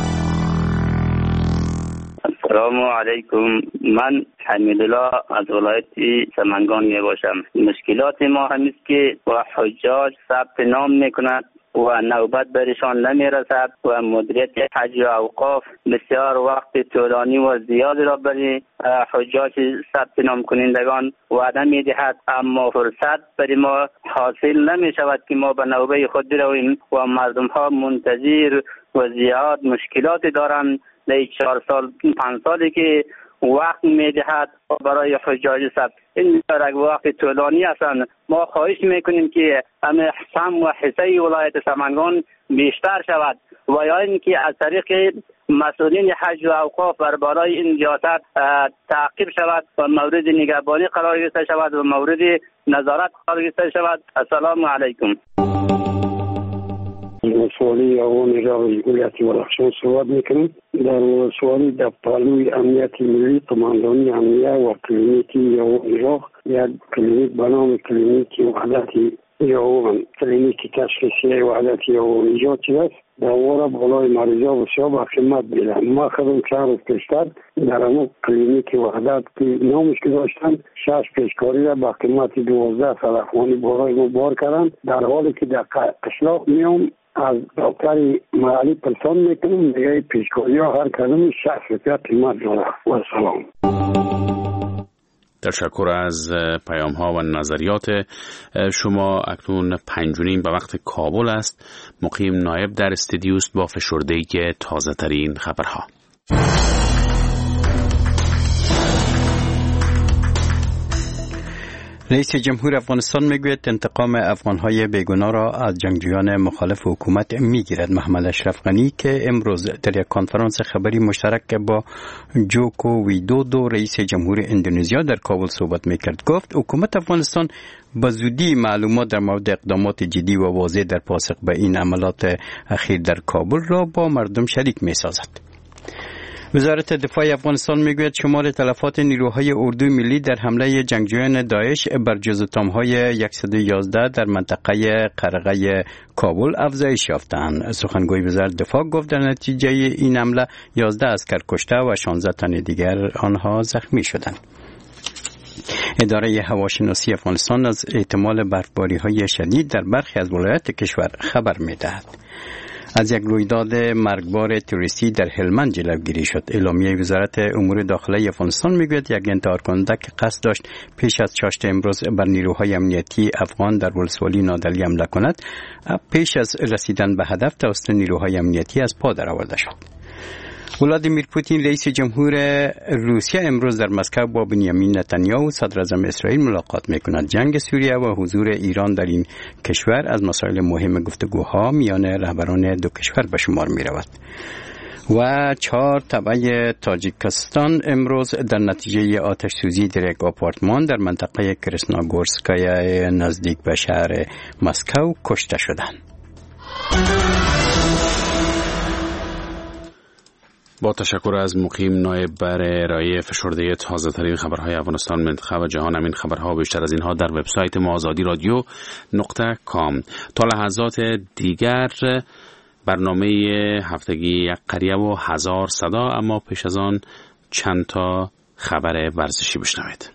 السلام علیکم. من حمیدالله از ولایت سمنگان می باشم. مشکلات ما همیست که و حجاج ثبت نام میکنند و نوبت برشان نمی رسد و مدیریت حج و اوقاف بسیار وقت طولانی و زیادی را برای حجاج ثبت نام کنندگان وعده می دهد، اما فرصت برای ما حاصل نمی شود که ما به نوبه خود برویم و مردم ها منتظر و زیاد مشکلات دارند. در چهار سال پنج سالی که وقت میدهد برای حجاج ثبت. این یک وقت طولانی هستند. ما خواهش میکنیم که همه سهم و حصه ولایت سمنگان بیشتر شود و یا اینکه از طریق مسئولین حج و اوقاف بر بالای این ریاست تعقیب شود و مورد نگهبانی قرار گرفته شود و مورد نظارت قرار گرفته شود. السلام علیکم.
سوالی آقای نژاد ولایت بدخشان صحبت میکنیم. در سوالی در پالوی امنیت ملی قماندانی امنیه و کلینیکی آقای نژاد یک کلینیک به نام کلینیک وحدت یا کلینیک تشخیصی وحدت آقای نژاد است. در وارا بالای مریضا بسیار با خدمت بیدن. ما خودم چهار روز پیشتر در همون کلینیک وحدت که نامش که داشتن شش پیشکاری را با خدمت دوازده سال افغانی برای ما بار کردن. در حالی که در قشلاق میام از دکتر محلی پرسان میکنم دیگه پیشکاری ها هر کدوم شصت روپیه قیمت داره. و سلام.
تشکر از پیام ها و نظریات شما. اکنون پنج و نیم به وقت کابل است. مقیم نایب در استودیوست با فشرده‌ای تازه ترین خبرها.
رئیس جمهور افغانستان میگوید انتقام افغانهای بیگناه را از جنگجویان مخالف حکومت میگیرد. محمد اشرف غنی که امروز در یک کنفرانس خبری مشترک با جوکو ویدودو رئیس جمهور اندونزیا در کابل صحبت میکرد گفت حکومت افغانستان به زودی معلومات در مورد اقدامات جدی و واضح در پاسخ به این عملیات اخیر در کابل را با مردم شریک میسازد. وزارت دفاع افغانستان میگوید شمار تلفات نیروهای اردوی ملی در حمله جنگجویان داعش بر جزءاتم‌های صد و یازده در منطقه قرغه کابل افزایش یافتند. سخنگوی وزارت دفاع گفت در نتیجه این حمله یازده عسکر کشته و شانزده تن دیگر آنها زخمی شدند. اداره هواشناسی افغانستان از احتمال برفباری‌های شدید در برخی از ولایات کشور خبر می‌دهد. از یک رویداد مرگبار تروریستی در هلمند جلوگیری شد. اعلامیه وزارت امور داخلی افغانستان میگوید یک انتحار کننده که قصد داشت پیش از چاشت امروز بر نیروهای امنیتی افغان در ولسوالی نادلی حمله کند، پیش از رسیدن به هدف توسط نیروهای امنیتی از پا درآورده شد. ولادیمیر پوتین رئیس جمهور روسیه امروز در مسکو با بنیامین نتانیاهو صدر اعظم اسرائیل ملاقات میکند. جنگ سوریه و حضور ایران در این کشور از مسائل مهم گفتگوها میان رهبران دو کشور به شمار میرود. و چهار تبع تاجیکستان امروز در نتیجه آتش سوزی در یک آپارتمان در منطقه کرسناگورسکای نزدیک به شهر مسکو کشته شدند.
با تشکر از مقیم نایب بر ارائه فشرده تازه ترین خبرهای افغانستان، منطقه و جهان. همین خبرها بیشتر از اینها در وبسایت ما آزادی رادیو نقطه کام. تا لحظات دیگر برنامه هفتگی یک قریه و هزار صدا، اما پیش از آن چند تا خبر ورزشی بشنوید.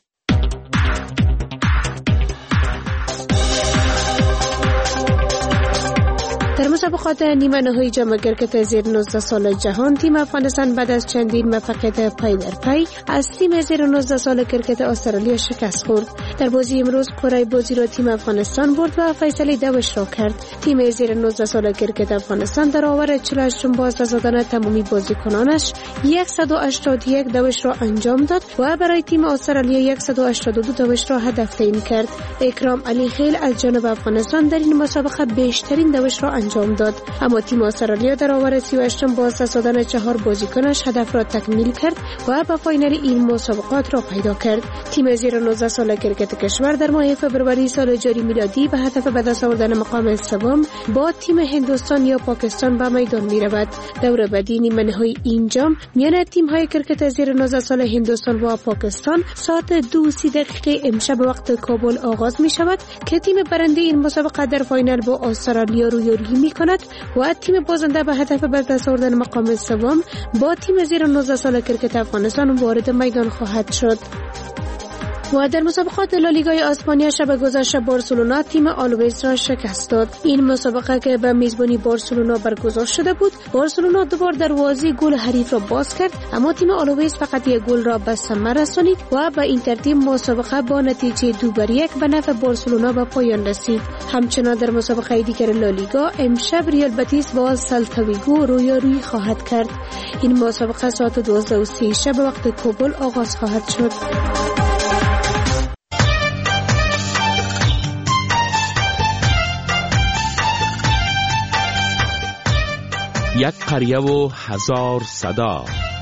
در مسابقات نیمه نهایی جام کرکت زیر نوزده سال جهان، تیم افغانستان بعد از چندین موفقیت پای در پای از تیم زیر نوزده سال کرکت استرالیا شکست خورد. در بازی امروز کره بازی را تیم افغانستان برد و فیصله دوش را کرد. تیم زیر نوزده سال کرکت افغانستان در آور چهل و هشتم بازنشستن تمامی بازیکنانش صد و هشتاد و یک دوش را انجام داد و برای تیم استرالیا صد و هشتاد و دو دوش را هدف تعیین کرد. اکرام علی خیل از جانب افغانستان در این مسابقه بیشترین دوش را انجام داد، اما تیم استرالیا در آور سی و هشتم بازنشستن چهار بازیکنش هدف را تکمیل کرد و به فاینال این مسابقات را پیدا کرد. تیم زیر نوزده سال کرکت کشور در ماه فوریه سال جاری میلادی به هدف به دست آوردن مقام سوم با تیم هندوستان یا پاکستان به میدان می رود. دور بعدی نیمه نهایی این جام میان تیم های کرکت زیر نوزده سال هندوستان و پاکستان ساعت دو سی دقیقه امشب وقت کابل آغاز می شود که تیم برنده این مسابقه در فاینال با استرالیا رویارویی می کند و تیم بازنده به هدف به دست آوردن مقام سوم با تیم زیر نوزده سال کرکت افغانستان وارد میدان خواهد شد. و در مسابقات لالیگای اسپانیا شب گذشته بارسلونا تیم آلویز را شکست داد. این مسابقه که به میزبانی بارسلونا برگزار شده بود، بارسلونا دوبار دروازه گل حریف را باز کرد، اما تیم آلویز فقط یک گل را به ثمر رسانید و به این ترتیب مسابقه با نتیجه دو بر یک به نفع بارسلونا به پایان رسید. همچنان در مسابقه دیگر لالیگا امشب ریال بتیس با سلتا ویگو رویارویی خواهد کرد. این مسابقه ساعت دوازده و سی شب وقت کابل آغاز خواهد شد.
یک قریه و هزار صدا.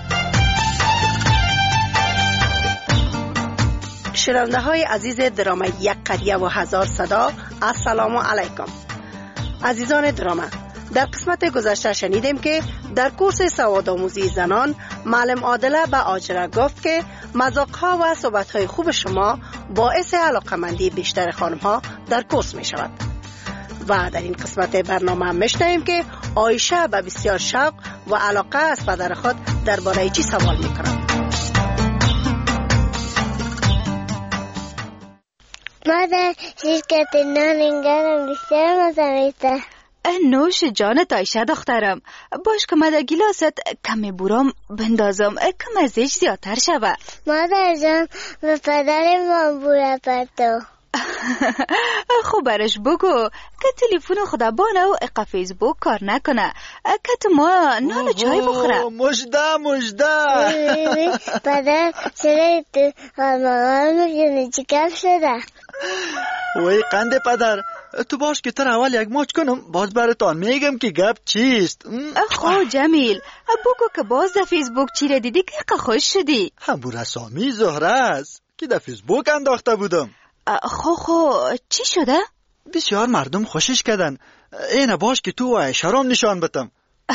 شنونده های عزیز درام یک قریه و هزار صدا، السلام علیکم. عزیزان درام، در قسمت گذشته شنیدیم که در کورس سوادآموزی زنان معلم عادله به آجره گفت که مذاق‌ها و صحبت‌های خوب شما باعث علاقه‌مندی بیشتر خانم‌ها در کورس می شود. و در این قسمت برنامه هم میشنویم که عایشه به بسیار شوق و علاقه از پدر خود درباره چی سوال میکند.
مادر، شرکت نانگرم بسیار مزه میده.
نوش جانت عایشه دخترم. باش که من در گلاست کمی بورام بندازم که مزهش زیادتر شود.
مادر جان، به پدر ما بوره پرتو.
خب برش بگو که تلفن خدا بانه و اقا فیسبوک کار نکنه که تو ما نان چای بخوره.
مجده مجده
پدر چرا تو خانمان میگنی چی کف شده؟
وی قنده پدر، تو باش که تر اول یک ماچ کنم باز براتان میگم که گپ چیست.
خب جمیل بگو که باز در فیسبوک چی را دیدی که اقا خوش شدی؟
همون رسامی زهره است که در فیسبوک انداخته بودم.
خو خو چی شده؟
بسیار مردم خوشش کردن. اینه باش که تو و شرام نشان بتم.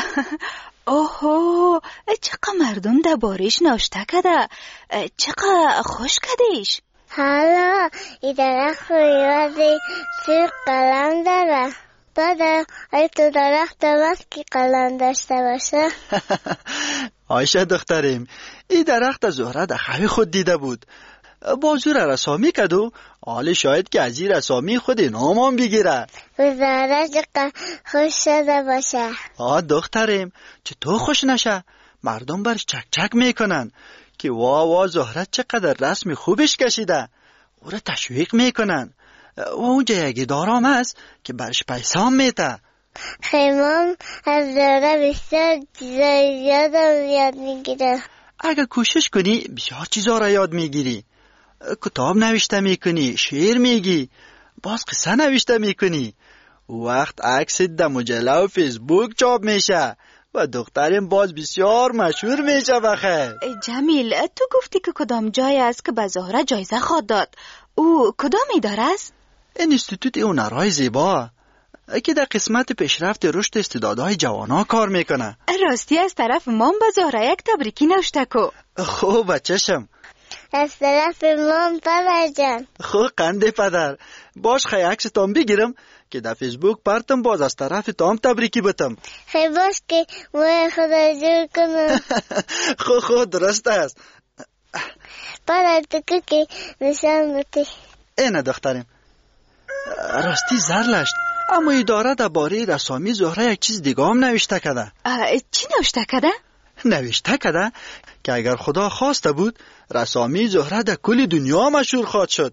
اوهو، چقدر مردم در بارش ناشته کده، چقدر خوش کدیش.
حالا ای درخت رویوازی سیر قلم داره. داده ای تو درخت دمست که قلم داشته باشه.
عایشه دختریم، ای درخت زهره در خوی خود دیده بود، بازو را رسامی کد و حال شاید که از این رسامی خود نامان بگیره.
زهره چقدر خوش شده باشه.
آه دختریم، چه تو خوش نشه؟ مردم برش چک چک میکنن که وا وا زهره چقدر رسم خوبش کشیده، او را تشویق میکنن و اونجا یکی دارام هست که برش پیسام میته.
خیمام از زهره بسیار چیزای زیاد یاد میگیره.
اگه کوشش کنی بسیار چیزا را یاد میگیری. کتاب نوشته میکنی، شعر میگی، باز قصه نوشته میکنی. وقت عکس در مجله و فیسبوک چاپ میشه و دخترم باز بسیار مشهور میشه. بخیر
جمیل، تو گفتی که کدام جای است که به زهره جایزه خواد داد، او کدام اداره است؟
انستیتوت هنرهای زیبا که در قسمت پیشرفت رشد استعدادهای جوانها کار میکنه.
راستی از طرف مام به زهره یک تبریکی نوشته کو.
خوب بچه‌شم.
از طرف مام پدر جان.
خوب قنده پدر، باش خیلی عکس تام بگیرم که در فیسبوک پرتم باز از طرف تام تبریکی بتم.
خیلی باش که موی خدا جور کنم.
خوب خوب درست است.
پدر تو که نشان بتی.
اینه دخترم، راستی زرلشت، اما اداره در باره رسامی زهره یک چیز دیگه هم نوشته کده.
چی نوشته کده؟
نوشته کده که اگر خدا خواسته بود رسامی زهره در کل دنیا مشهور خواهد شد.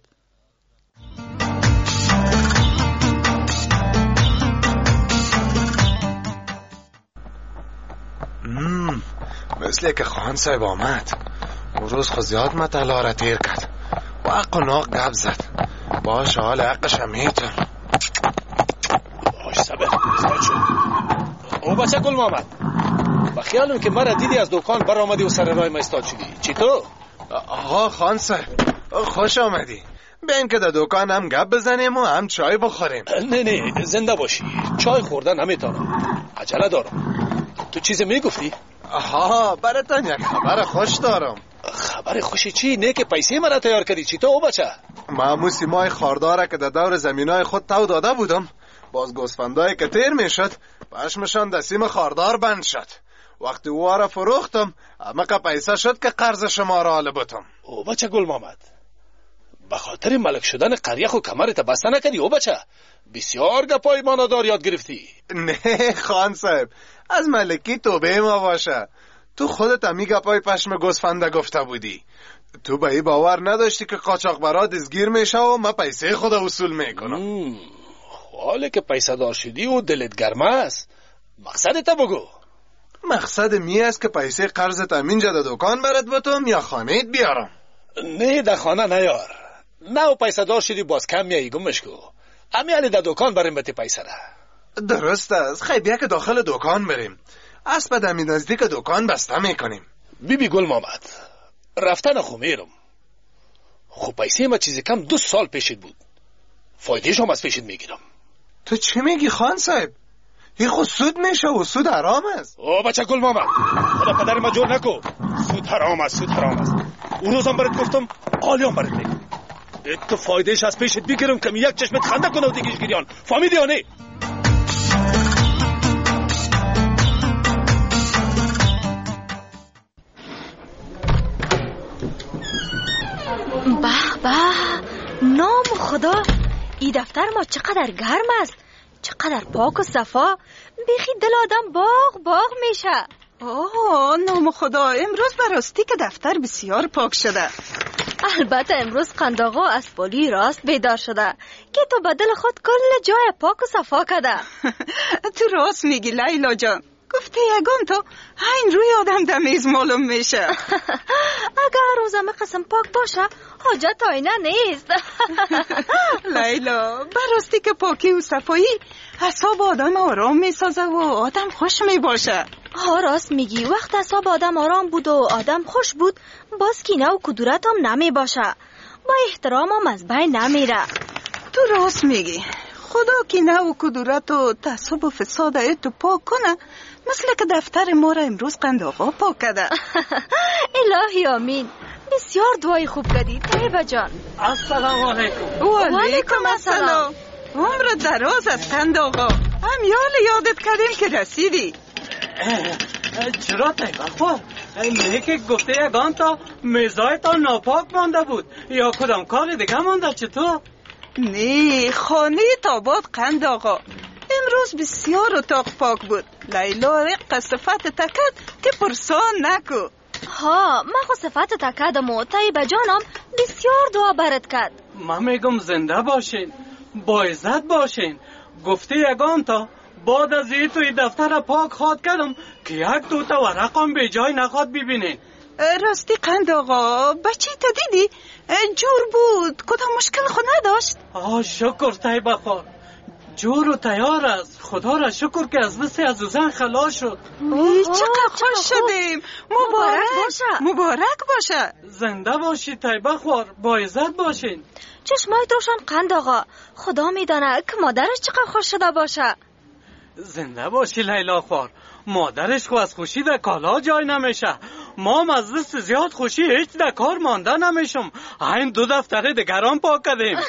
مم. مثل که خان صاحب آمد. اون روز خود زیاد مطلع را تیر کرد و حق و ناق گب زد. باش حال حقش هم میتون.
باش صبر زد شد. او بچه گل محمد، و خیالم که مرا دیدی از دکان بر آمدی و سر رای ما استاد شدی. چی تو؟
آقا خان صاحب خوش آمدی. بین که در دکان هم گپ بزنیم و هم چای بخوریم.
نه نه زنده باشی، چای خوردن نمیتونم، عجله دارم. تو چیزی میگفتی؟
آها براتون یک خبر خوش دارم.
خبر خوشی چی؟ نه که پیسه مرا تیار کردی. چی تو او بچه؟
معمو سیمای خارداره که در دور زمینای خود تو داده بودم، باز گوسفندایی که تیر میشد پشمشان در سیم خاردار بند شد. وقتی او را فروختم اما که پیسه شد که قرض شما را حاله بتم.
او بچه گل محمد، به خاطر ملک شدن قریه خو کمرت بسته نکردی او بچه؟ بسیار گپای مانادار یاد گرفتی.
نه خان صاحب، از ملکی توبه ما باشه. تو خودت همی گپای پشم گوسفنده گفته بودی. تو به ای باور نداشتی که قاچاقبرا دزگیر میشه و من پیسه خود وصول میکنم.
حالی که پیسه دار شدی و دلت گرم است، مقصدت بگو.
مقصد می است که پیسه قرضت همینجا در دکان برات بتم یا خانهت بیارم؟
نه در خانه نیار. نه و پیسه دار شدی باز کم میایی گمش کو. امی علی در دکان بریم بتی پیسه را.
درست است. خیلی بیا که داخل دکان بریم. اسب دمی نزدیک دکان بسته میکنیم.
بی بی گل محمد، رفتن خو میرم. خو پیسه ما چیزی کم دو سال پیشت بود. فایدهش هم از پیشت میگیرم.
تو چی میگی خان صاحب؟ این خود سود میشه و سود حرام است.
او بچه گل محمد، خدا پدر ما جور نکو. سود حرام است، سود حرام است. اون روزم برات گفتم، حالیام برات میگم. تو فایدهش از پیشت بگیرم که یک چشمت خنده کنه و دیگیش گریان. فهمیدی یا نه؟
به به، نام خدا، این دفتر ما چقدر گرم است، چقدر پاک و صفا. بیخی دل آدم باغ باغ میشه.
اوه نام خدا، امروز براستی که دفتر بسیار پاک شده.
البته امروز قنداقا از پالی راست بیدار شده که تو بدل خود کل جای پاک و صفا کده.
تو راست میگی لیلا جان. گفته یگان تو این روی آدم دمیز معلوم میشه.
اگر روزم قسم پاک باشه حاجت آینه نیست.
لیلا براستی که پاکی و صفایی حساب آدم آرام میسازه و آدم خوش میباشه.
ها راست میگی، وقت حساب آدم آرام بود و آدم خوش بود باز کینه و کدورت هم نمی باشه، با احترام هم از بین نمیره.
تو راست میگی. خدا کینه و کدورت و تعصب و فساد ایتو پاک کنه، مثل که دفتر ما را امروز قنداقا پاک کده.
الهی آمین. بسیار دعای خوب کردی طیبه جان.
السلام علیکم. و علیکم السلام. عمر دراز از قنداقا. هم یال یادت کردیم که رسیدی.
چرا طیبه خواه؟ نه که گفته یگان تا میزای تا ناپاک مانده بود یا کدام کار دیگه مانده چطور؟
نه خانه تاباد قنداقا امروز بسیار اتاق پاک بود. لیلا رق صفت تکد که پرسان نکو.
ها من خو صفت تکدم و طیبه جانم بسیار دعا برد کرد.
من میگم زنده باشین، با عزت باشین. گفته یگان تا بعد از این توی دفتر پاک خواد کردم که یک دوتا ورقم به جای نخواد ببینین.
راستی قنداقا بچی تا دیدی؟ جور بود، کدام مشکل خود نداشت؟
آه شکر طیبه خواه، جور و تیار است. خدا را شکر که از مثل از اوزن خلاص شد.
چقدر خوش شدیم. مبارک باشه. مبارک باشه.
زنده باشی طیبه خوار، با عزت باشین.
چشمایت روشن قنداقا، خدا میدانه که مادرش چقدر خوش شده باشه.
زنده باشی لیلا خوار، مادرش خو از خوشی در کالا جای نمیشه. ما از دست زیاد خوشی هیچ در کار مانده نمیشم. این دو دفتر دگران پاک کردیم.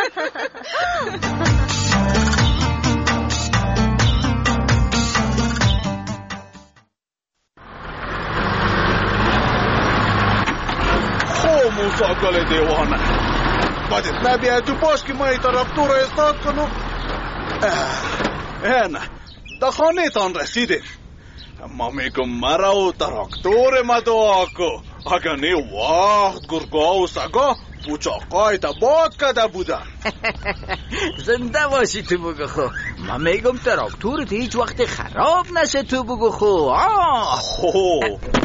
خو موسا گل دیوانه بدت نبیاد تو باش که ما ای طرف تو رو استاد کنم.
نه در خانه تان رسیدیم. ما میگم مرا و تراکتور ما دعا کو. اگر نه وقت گرگا و سگا پوچاقای تا باد کده بودن.
زنده باشی تو بگو خو. ما میگم تراکتورت هیچ وقت خراب نشه تو بگو خو. آه
خو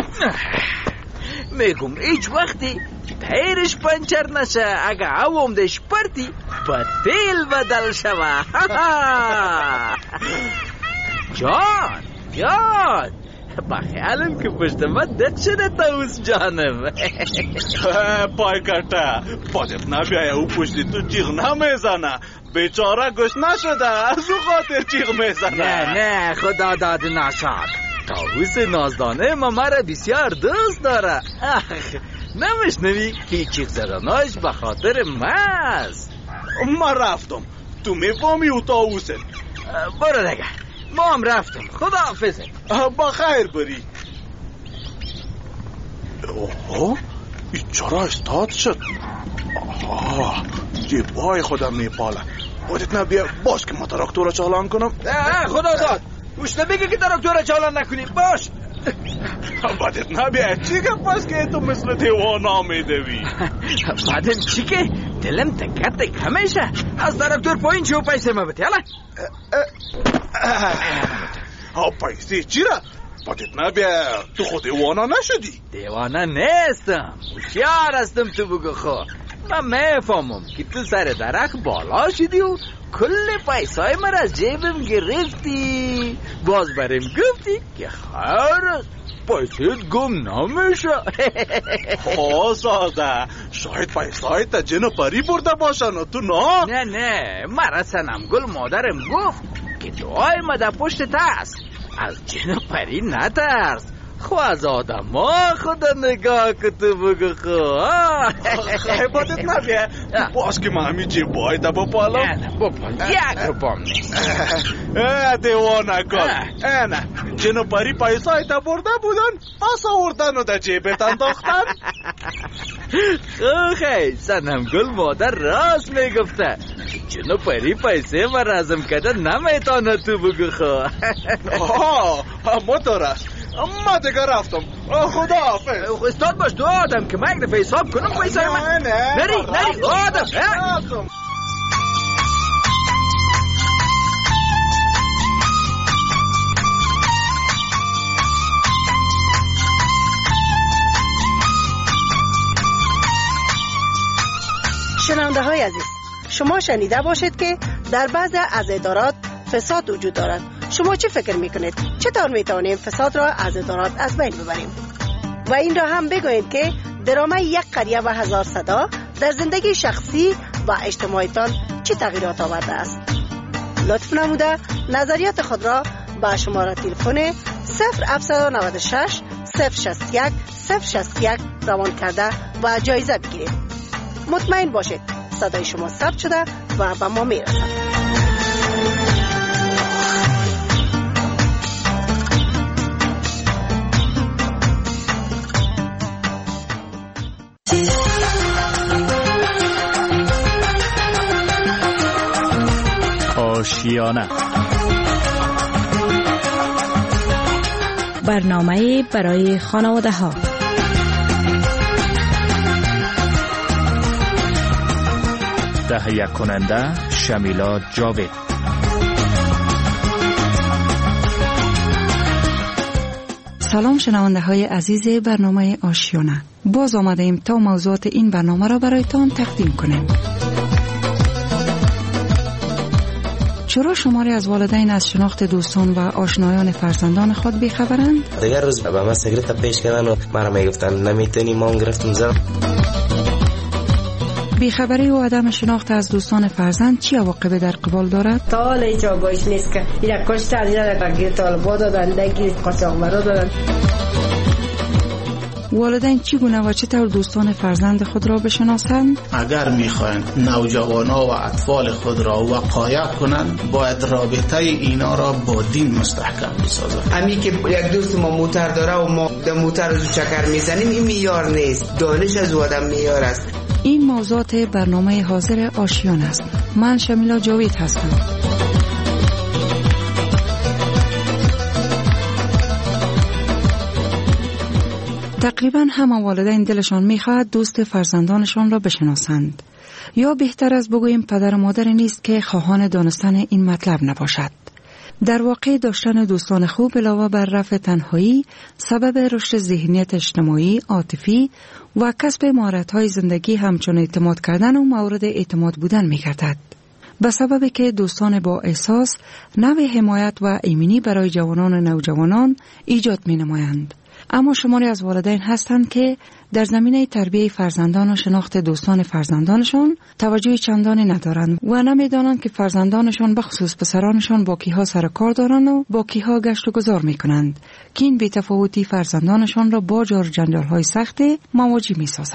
میگم هیچ وقتی تیرش پنچر نشه، اگه عوامدش پرتی با تیل بدل شوه. جان جان بخیالم که پشت من دد شده تاوز جانم.
پای کتا پادت نبیایه او پشتی تو جیغ نمیزنه. بیچاره گوش نشده از او خاطر جیغ میزنه.
نه نه خدا داد نشد. تاوز نازدانه ما مرا بسیار دوست داره. نمیشنوی که جیغ زدناش به خاطر ماست.
من رفتم، تو میفهمی او تاوزه.
برو دیگه ما هم رفتم. خدا حافظه.
با خیر بری. اوه این چرا استاد شد؟ آها جیبای خودم میپاله. باید نبیه باش که ما تراکتور را چالان کنم.
خدا داد گوشته بگی که تراکتور را چالان نکنی. باش
باید نبیه چی که پس که تو مثل دیوانا میدوی؟
بعدم چی که دلم تکت تک همیشه از تراکتور پایین چه و پیسه ما بتی. حالا
ها پیسه چی را؟ باید نبیه تو خود دیوانا نشدی؟
دیوانا نیستم، هوشیار هستم. تو بگو خود من میفهمم که تو سر درخت بالا شدی و کل پیسای من از جیبم گرفتی. باز برم گفتی که خیر پیسایت گم نمیشه.
ها ساده شاید پیسایت تا جن و پری برده باشن و تو نه.
نه نه مرا سنمگل مادرم گفت که دعای ما در پشت هست. از جن و پری نترس، خو از آدم ها خدا نگاه که تو بگو خو.
خیباتت نبیه باز که من همین جیب باید بپالم.
نه نه بپال یک رو بام نیست.
دیوانه کن. نه جن و پری پیسای تا برده بودن پس آوردن و در جیبت انداختن.
خیلی سنمگل مادر راست میگفته. جن و پری پیسه من رازم کده نمیتانه تو بگو خو.
آها اما درست ما دیگه رفتم. خدا حافظ.
استاد باش تو آدم که من یک دفعه حساب کنم پیسای من.
نه نه
نری نری آدم.
شنونده های عزیز، شما شنیده باشید که در بعض از ادارات فساد وجود دارد. شما چه فکر میکنید؟ چطور میتوانیم فساد را از ادارات از بین ببریم؟ و این را هم بگویید که درامه یک قریه و هزار صدا در زندگی شخصی و اجتماعیتان چه تغییرات آورده است؟ لطف نموده نظریات خود را با شماره تلفن صفر هفت نه شش صفر شصت یک صفر شصت یک روان کرده و جایزه بگیرید. مطمئن باشید صدای شما ثبت شده و به ما میرسد.
آشیانه
برنامه برای خانواده ها.
تهیه کننده شمیلا جاوید.
سلام شنونده های عزیز برنامه آشیانه. باز آمده ایم تا موضوعات این برنامه را برایتان تقدیم کنیم. چرا شماری از والدین از شناخت دوستان و آشنایان فرزندان خود بیخبرند؟
دیگر روز به من سیگرت پیش کردن و مرا میگفتن نمیتونی، ما هم گرفتم زدم.
بیخبری و عدم شناخت از دوستان فرزند چی عواقب در قبال دارد؟
تا حالا هیچ آگاهیش نیست که یک کشتن یک طالبا دادن دیگه قاچاقبرا دادن.
والدین چگونه و چطور دوستان فرزند خود را بشناسند؟
اگر میخواین نوجوانان و اطفال خود را وقایت کنند باید رابطه اینا را با دین مستحکم بسازند.
امی که یک دوست ما موتر داره و ما در موتر رو چکر میزنیم این میار نیست، دانش از آدم میار است.
این موضوعات برنامه حاضر آشیان است. من شمیلا جاوید هستم. تقریبا همه والدین دلشان میخواهد دوست فرزندانشان را بشناسند، یا بهتر از بگوییم پدر و مادر نیست که خواهان دانستن این مطلب نباشد. در واقع داشتن دوستان خوب علاوه بر رفع تنهایی سبب رشد ذهنیت اجتماعی، عاطفی و کسب مهارت‌های زندگی همچون اعتماد کردن و مورد اعتماد بودن می‌گردد. به سببی که دوستان با احساس نوع حمایت و ایمنی برای جوانان و نوجوانان ایجاد می‌نمایند. اما شماری از والدین هستند که در زمینه تربیت فرزندان و شناخت دوستان فرزندانشان توجه چندانی ندارند و نمیدانند که فرزندانشان به خصوص پسرانشان با کیها سر کار دارند و با کیها گشت و گذار میکنند که این بی‌تفاوتی فرزندانشان را با جار جنجال‌های سخت مواجه می‌سازد.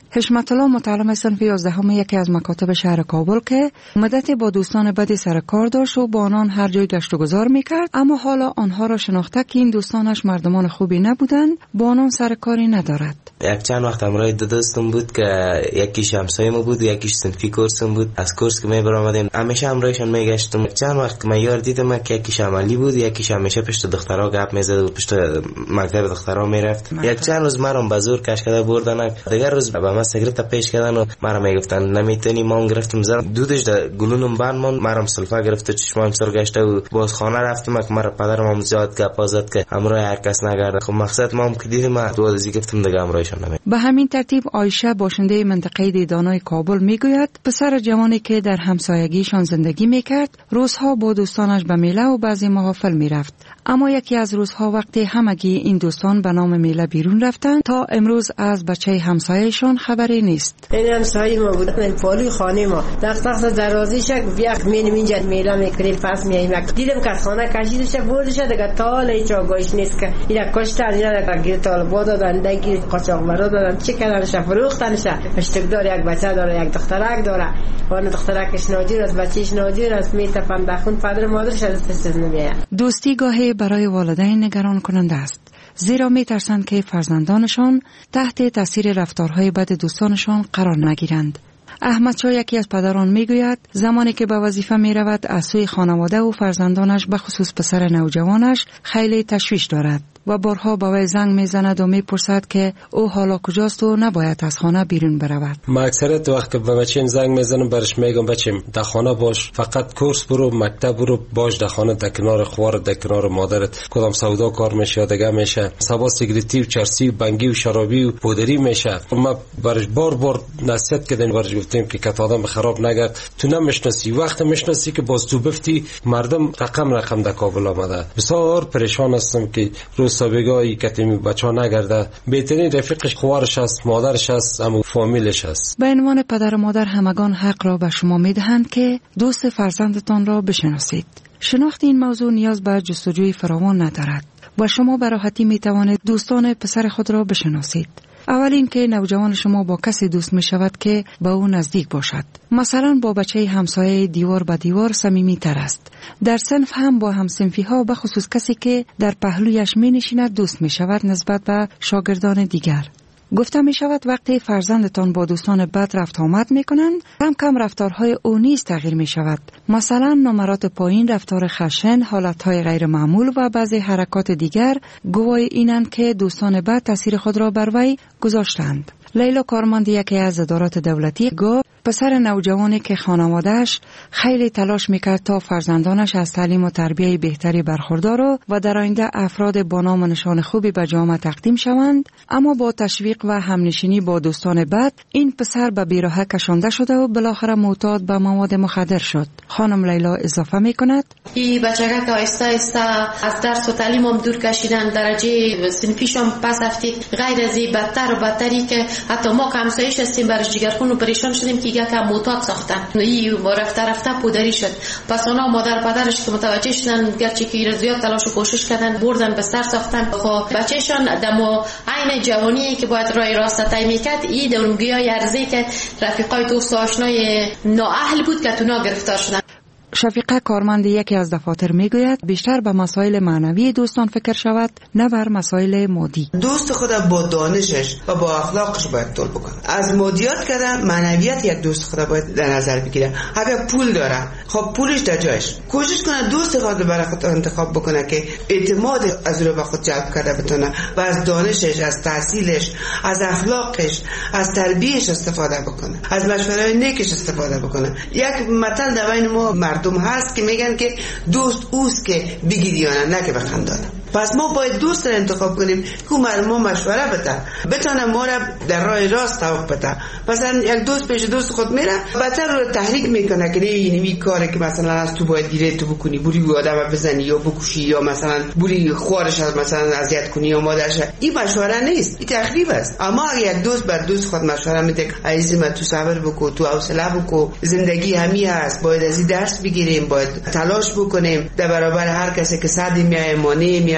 حشمت الله متعلم صنف یازدهم یکی از مکاتب شهر کابل که مدتی با دوستان بدی سر کار داشت و با آنان هر جای گشت و گذار میکرد، اما حالا آنها را شناخته که این دوستانش مردمان خوبی نبودند، با آنان سر کاری ندارد.
یک چند وقت همراه دو دوستم بود که یکیش همسایه‌مو بود و یکیش صنفی کورسم بود. از کورس که می برآمدیم همیشه همراهشان میگشتم. چند وقت که من یار دیدم که یکیش عملی بود، یکیش همیشه پشت دخترها گپ میزد و پشت مکتب دخترها میرفت. یک چند روز مرام به زور کش کرده بردن، دیگر روز به من سیگرت پیش کردن و مرا میگفتن نمیتونی. ما گرفتم زدم دودش در گلونم بند مون، مرام سلفا گرفت، چشمام سر گشته و باز خانه رفتم که مرا پدرم هم زیاد گپ زد که همراه هر کس نگرده. خب مقصد ما هم که دیدم دو روزی گفتم دیگه همراهشان نمی.
به همین ترتیب عایشه باشنده منطقه دیدانای کابل میگوید پسر جوانی که در همسایگیشان زندگی میکرد روزها با دوستانش به میله و بعضی محافل میرفت، اما یکی از روزها وقتی همگی این دوستان به نام میله بیرون رفتند تا امروز از بچه همسایه‌شان خبری نیست.
این همسایه ما بود، این پالوی خانه ما دست دست درازیش یک مین اینجا میله میکنیم پس میایم. دیدم که خانه کشیدش بردش دیگه تال هیچ آگاهیش نیست که اینا کشتن، اینا گیر طالبا دادن، دگیر قاچاقبرا دادن، چه کردنش فروختنش. اشتکدار یک بچه داره، یک دخترک داره، اون دخترکش ناجور است، بچهش ناجور است، میتپن بخون پدر مادرش دستش نمیاد.
دوستی گاهی برای والدین نگران کننده است، زیرا میترسند که فرزندانشان تحت تاثیر رفتارهای بد دوستانشان قرار نگیرند. احمد شاه یکی از پدران میگوید زمانی که به وظیفه میرود از سوی خانواده و فرزندانش به خصوص پسر نوجوانش خیلی تشویش دارد و بارها با وی زنگ میزند و میپرسد که او حالا کجاست و نباید از خانه بیرون برود.
ما اکثریت وقت که به بچه‌م زنگ میزنم برش میگم بچه‌م در خانه باش، فقط کورس برو، مکتب برو، باش در خانه، در کنار خوار، در کنار مادرت. کدام سودا کار میشه یا دیگه میشه، سبا سیگریتی و چرسی و بنگی و شرابی و پودری میشه. ما برش بار بار نصیحت کردیم، برش گفتیم که کت آدم خراب نگرد، تو نمیشناسی، وقت میشناسی که باز تو بفتی مردم رقم رقم در کابل آمده. بسیار پریشان هستم که روز سابقایی کتیمی بچه ها نگرده. بهترین رفیقش خوارش است، مادرش است، اما فامیلش است.
به عنوان پدر و مادر همگان حق را به شما میدهند که دوست فرزندتان را بشناسید. شناخت این موضوع نیاز به جستجوی فراوان ندارد و شما به راحتی میتوانید دوستان پسر خود را بشناسید. اول اینکه نوجوان شما با کسی دوست می شود که با او نزدیک باشد. مثلا با بچه همسایه دیوار به دیوار صمیمی تر است. در صنف هم با همصنفی ها به خصوص کسی که در پهلویش می نشیند دوست می شود نسبت به شاگردان دیگر. گفته می شود وقتی فرزندتان با دوستان بد رفت آمد می کنند کم کم رفتارهای او نیز تغییر می شود. مثلا نمرات پایین، رفتار خشن، حالتهای غیر معمول و بعضی حرکات دیگر گواه اینند که دوستان بد تاثیر خود را بر وی گذاشتند. لیلا کارمند یکی از ادارات دولتی گفت پسر نوجوانی که خانواده‌اش خیلی تلاش میکرد تا فرزندانش از تعلیم و تربیت بهتری برخوردار و در آینده افراد با نام و نشان خوبی به جامعه تقدیم شوند، اما با تشویق و همنشینی با دوستان بد این پسر به بیراهه کشانده شده و بالاخره معتاد به مواد مخدر شد. خانم لیلا اضافه میکند
این بچگک آهسته آهسته از درس و تعلیم هم دور کشیدن، درجه صنفیشم پس رفتی، غیر از این بدتر و بدتری که حتی ما که همسایش هستیم برش جگرخون و پریشان شدیم که یک هم معتاد ساختن. این رفته رفته پودری شد. پس اونا مادر پدرش که متوجه شدن گرچه که ایره زیاد تلاش و کوشش کردن بردن به سر ساختن. خب بچهشان دمو عین جوانی که باید راه راست طی میکرد این دورمگیای ارزی که رفیقای دوست و آشنای نااهل بود که تونا گرفتار شدن.
شفیقه کارمند یکی از دفاتر میگوید بیشتر به مسائل معنوی دوستان فکر شود نه بر مسائل مادی.
دوست خود با دانشش و با اخلاقش باید طول بکنه. از مادیات کردن معنویت یک دوست خود باید در نظر بگیره. اگر پول داره خب پولش در جایش، کوشش کنه دوست خود برای خود انتخاب بکنه که اعتماد از رو به خود جلب کرده بتونه و از دانشش، از تحصیلش، از اخلاقش، از تربیتش استفاده بکنه، از مشوره‌های نیکش استفاده بکنه. یک مثل در بین ما مردم هست که میگن که دوست اوست که بگیریانه نه که بخندانه. پس ما باید دوست را انتخاب کنیم که ما مشوره بده، بتونه ما را در راه راست توق بده. مثلا یک دوست پیش دوست خود میره بهتر رو تحریک میکنه که این نمی کاری که مثلا از تو باید گیره تو بکنی، بوری آدم بزنی یا بکشی یا مثلا بوری خوارش مثلا اذیت کنی یا مادرش. این مشوره نیست، این تخریب است. اما اگه یک دوست بر دوست خود مشوره میده عزیز من تو صبر بکو، تو حوصله بکو، زندگی همین هست، باید از این درس بگیریم، باید تلاش بکنیم در برابر هر کسی که صد میای مانی میای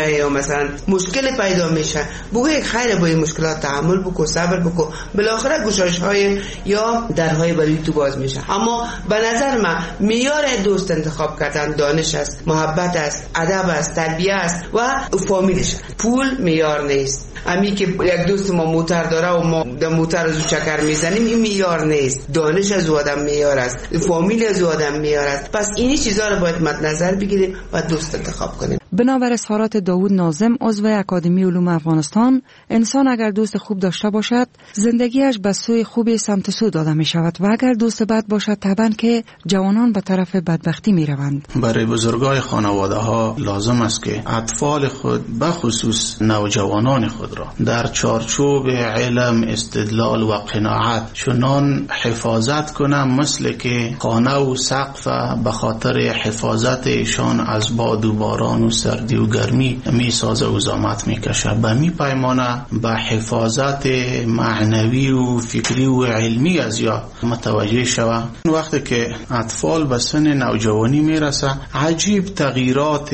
میره یا مثلا مشکل پیدا میشه، بگو یک خیر با این مشکلات تحمل بکو، صبر بکو، بالاخره گشایش های یا درهای برای تو باز میشه. اما به نظر من معیار دوست انتخاب کردن دانش است، محبت است، ادب است، تربیه است و فامیلش. پول معیار نیست. امی که یک دوست ما موتر داره و ما در موتر از او چکر میزنیم، این معیار نیست. دانش از او آدم معیار است، فامیل از او آدم معیار است. پس این چیزا رو باید مد نظر بگیریم و دوست انتخاب کنیم.
بنابر اظهارات داوود ناظم عضو اکادمی علوم افغانستان، انسان اگر دوست خوب داشته باشد زندگیش به سوی خوبی سمت سو داده می شود و اگر دوست بد باشد طبعا که جوانان به طرف بدبختی می روند.
برای بزرگای خانواده ها لازم است که اطفال خود به خصوص نوجوانان خود را در چارچوب علم، استدلال و قناعت چنان حفاظت کنند مثل که خانه و سقف به خاطر حفاظت ایشان از باد و باران و سردی و گرمی می سازه و زحمت می کشه. به می پیمانه به حفاظت معنوی و فکری و علمی از یا متوجه شوه. وقتی که اطفال به سن نوجوانی می رسه عجیب تغییرات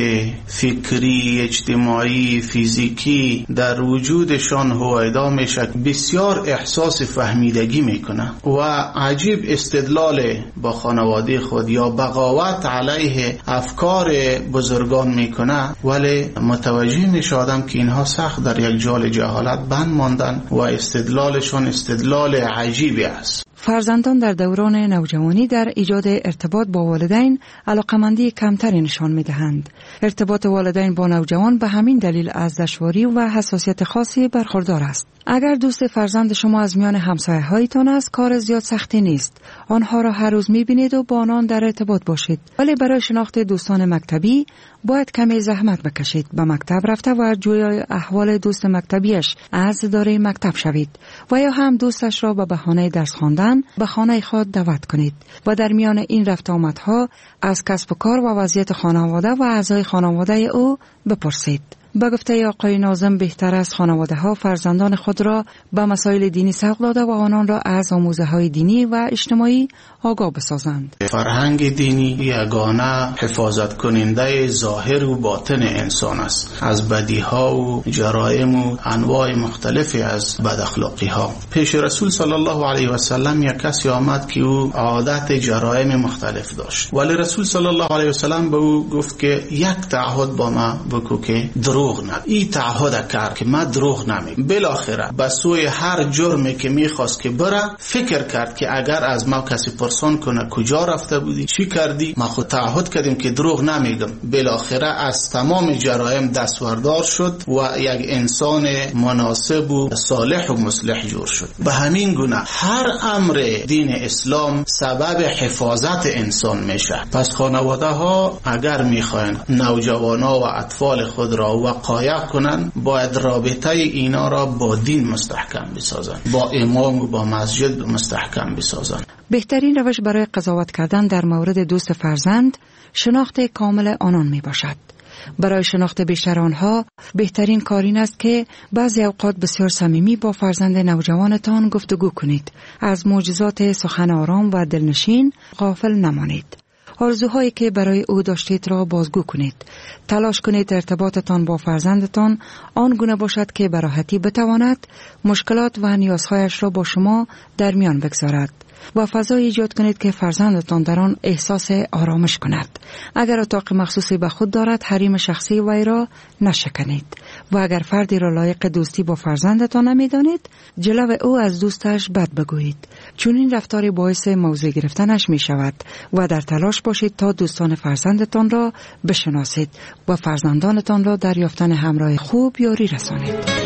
فکری، اجتماعی، فیزیکی در وجودشان هویدا می شد. بسیار احساس فهمیدگی می کنه و عجیب استدلال با خانواده خود یا بغاوت علیه افکار بزرگان می کنه، ولی متوجه می شدم که اینها سخت در یک جال جهالت بند ماندن و استدلالشان استدلال عجیبی است.
فرزندان در دوران نوجوانی در ایجاد ارتباط با والدین علاقمندی کمتری نشان می دهند. ارتباط والدین با نوجوان به همین دلیل از دشواری و حساسیت خاصی برخوردار است. اگر دوست فرزند شما از میان همسایه هایتان است، کار زیاد سختی نیست. آنها را هر روز می بینید و با آنان در ارتباط باشید. ولی برای شناخت دوستان مکتبی باید کمی زحمت بکشید. به مکتب رفته و جویای احوال دوست مکتبیش از اداره مکتب شوید و یا هم دوستش را به بهانه درس خواندن به خانه خود دعوت کنید و در میان این رفت آمدها از کسب و کار و وضعیت خانواده و اعضای خانواده او بپرسید. به گفته آقای ناظم بهتر است خانواده ها فرزندان خود را به مسائل دینی سوق داده و آنان را از آموزه های دینی و اجتماعی آگاه بسازند.
فرهنگ دینی یگانه حفاظت کننده ظاهر و باطن انسان است از بدی ها و جرایم و انواع مختلفی از بد اخلاقی ها. پیش رسول صلی الله علیه و سلم یک کسی آمد که او عادت جرایم مختلف داشت، ولی رسول صلی الله علیه و سلم به او گفت که یک تعهد با ما بکو که دروغ نگو. این تعهد کرد که من دروغ نمیگم. بالاخره به سوی هر جرمی که میخواست که بره فکر کرد که اگر از ما کسی پرسان کنه کجا رفته بودی، چی کردی، ما خود تعهد کردیم که دروغ نمیگم. بالاخره از تمام جرایم دستوردار شد و یک انسان مناسب و صالح و مصلح جور شد. به همین گونه هر امر دین اسلام سبب حفاظت انسان میشه. پس خانواده ها اگر میخواین نوجوانا و اطفال خود را وقایع کنن باید رابطه اینا را با دین مستحکم بسازن، با امام و با مسجد مستحکم بسازن.
بهترین روش برای قضاوت کردن در مورد دوست فرزند شناخت کامل آنان می باشد. برای شناخت بیشتر آنها بهترین کار این است که بعضی اوقات بسیار صمیمی با فرزند نوجوانتان گفتگو کنید. از معجزات سخن آرام و دلنشین غافل نمانید. آرزوهایی که برای او داشتید را بازگو کنید. تلاش کنید ارتباطتان با فرزندتان آن گونه باشد که به راحتی بتواند مشکلات و نیازهایش را با شما در میان بگذارد و فضای ایجاد کنید که فرزندتان در آن احساس آرامش کند. اگر اتاق مخصوصی به خود دارد حریم شخصی وی را نشکنید و اگر فردی را لایق دوستی با فرزندتان نمیدانید جلو او از دوستش بد بگویید، چون این رفتار باعث موضع گرفتنش می شود و در تلاش باشید تا دوستان فرزندتان را بشناسید و فرزندانتان را در یافتن همراه خوب یاری رسانید.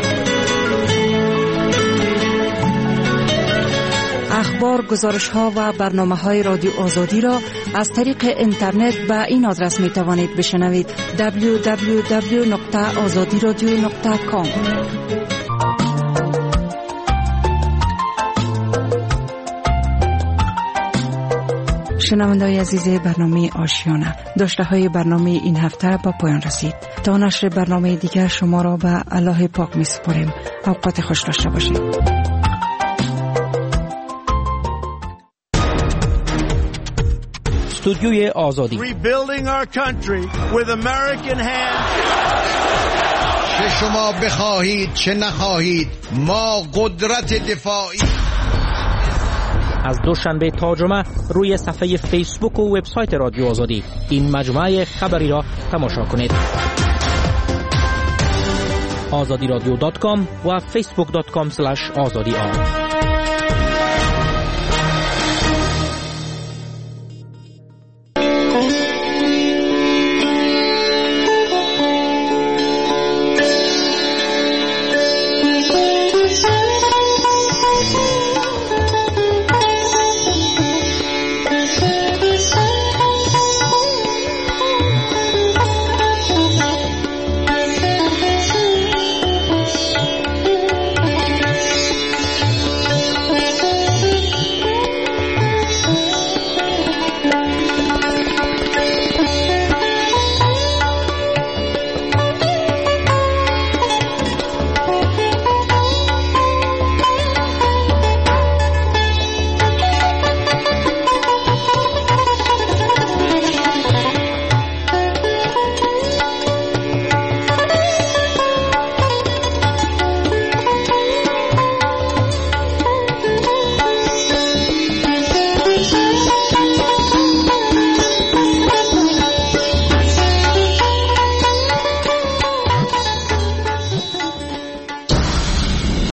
اخبار، گزارش‌ها و برنامه‌های رادیو آزادی را از طریق اینترنت به این آدرس می‌توانید بشنوید: دبلیو دبلیو دبلیو نقطه آزادی رادیو نقطه کام. شنونده‌های عزیز برنامه آشیانه، داشته‌های برنامه این هفته با پایان رسید. تا نشر برنامه دیگر شما را به الله پاک می‌سپاریم. اوقات خوش داشته باشید.
استودیوی آزادی.
Rebuilding our country with American hands.
چه شما بخواهید چه نخواهید ما قدرت دفاعی.
از دوشنبه تا جمعه روی صفحه فیسبوک و وبسایت رادیو آزادی این مجموعه خبری را تماشا کنید. آزادی رادیو دات کام و فیسبوک دات کام اسلش آزادی آر.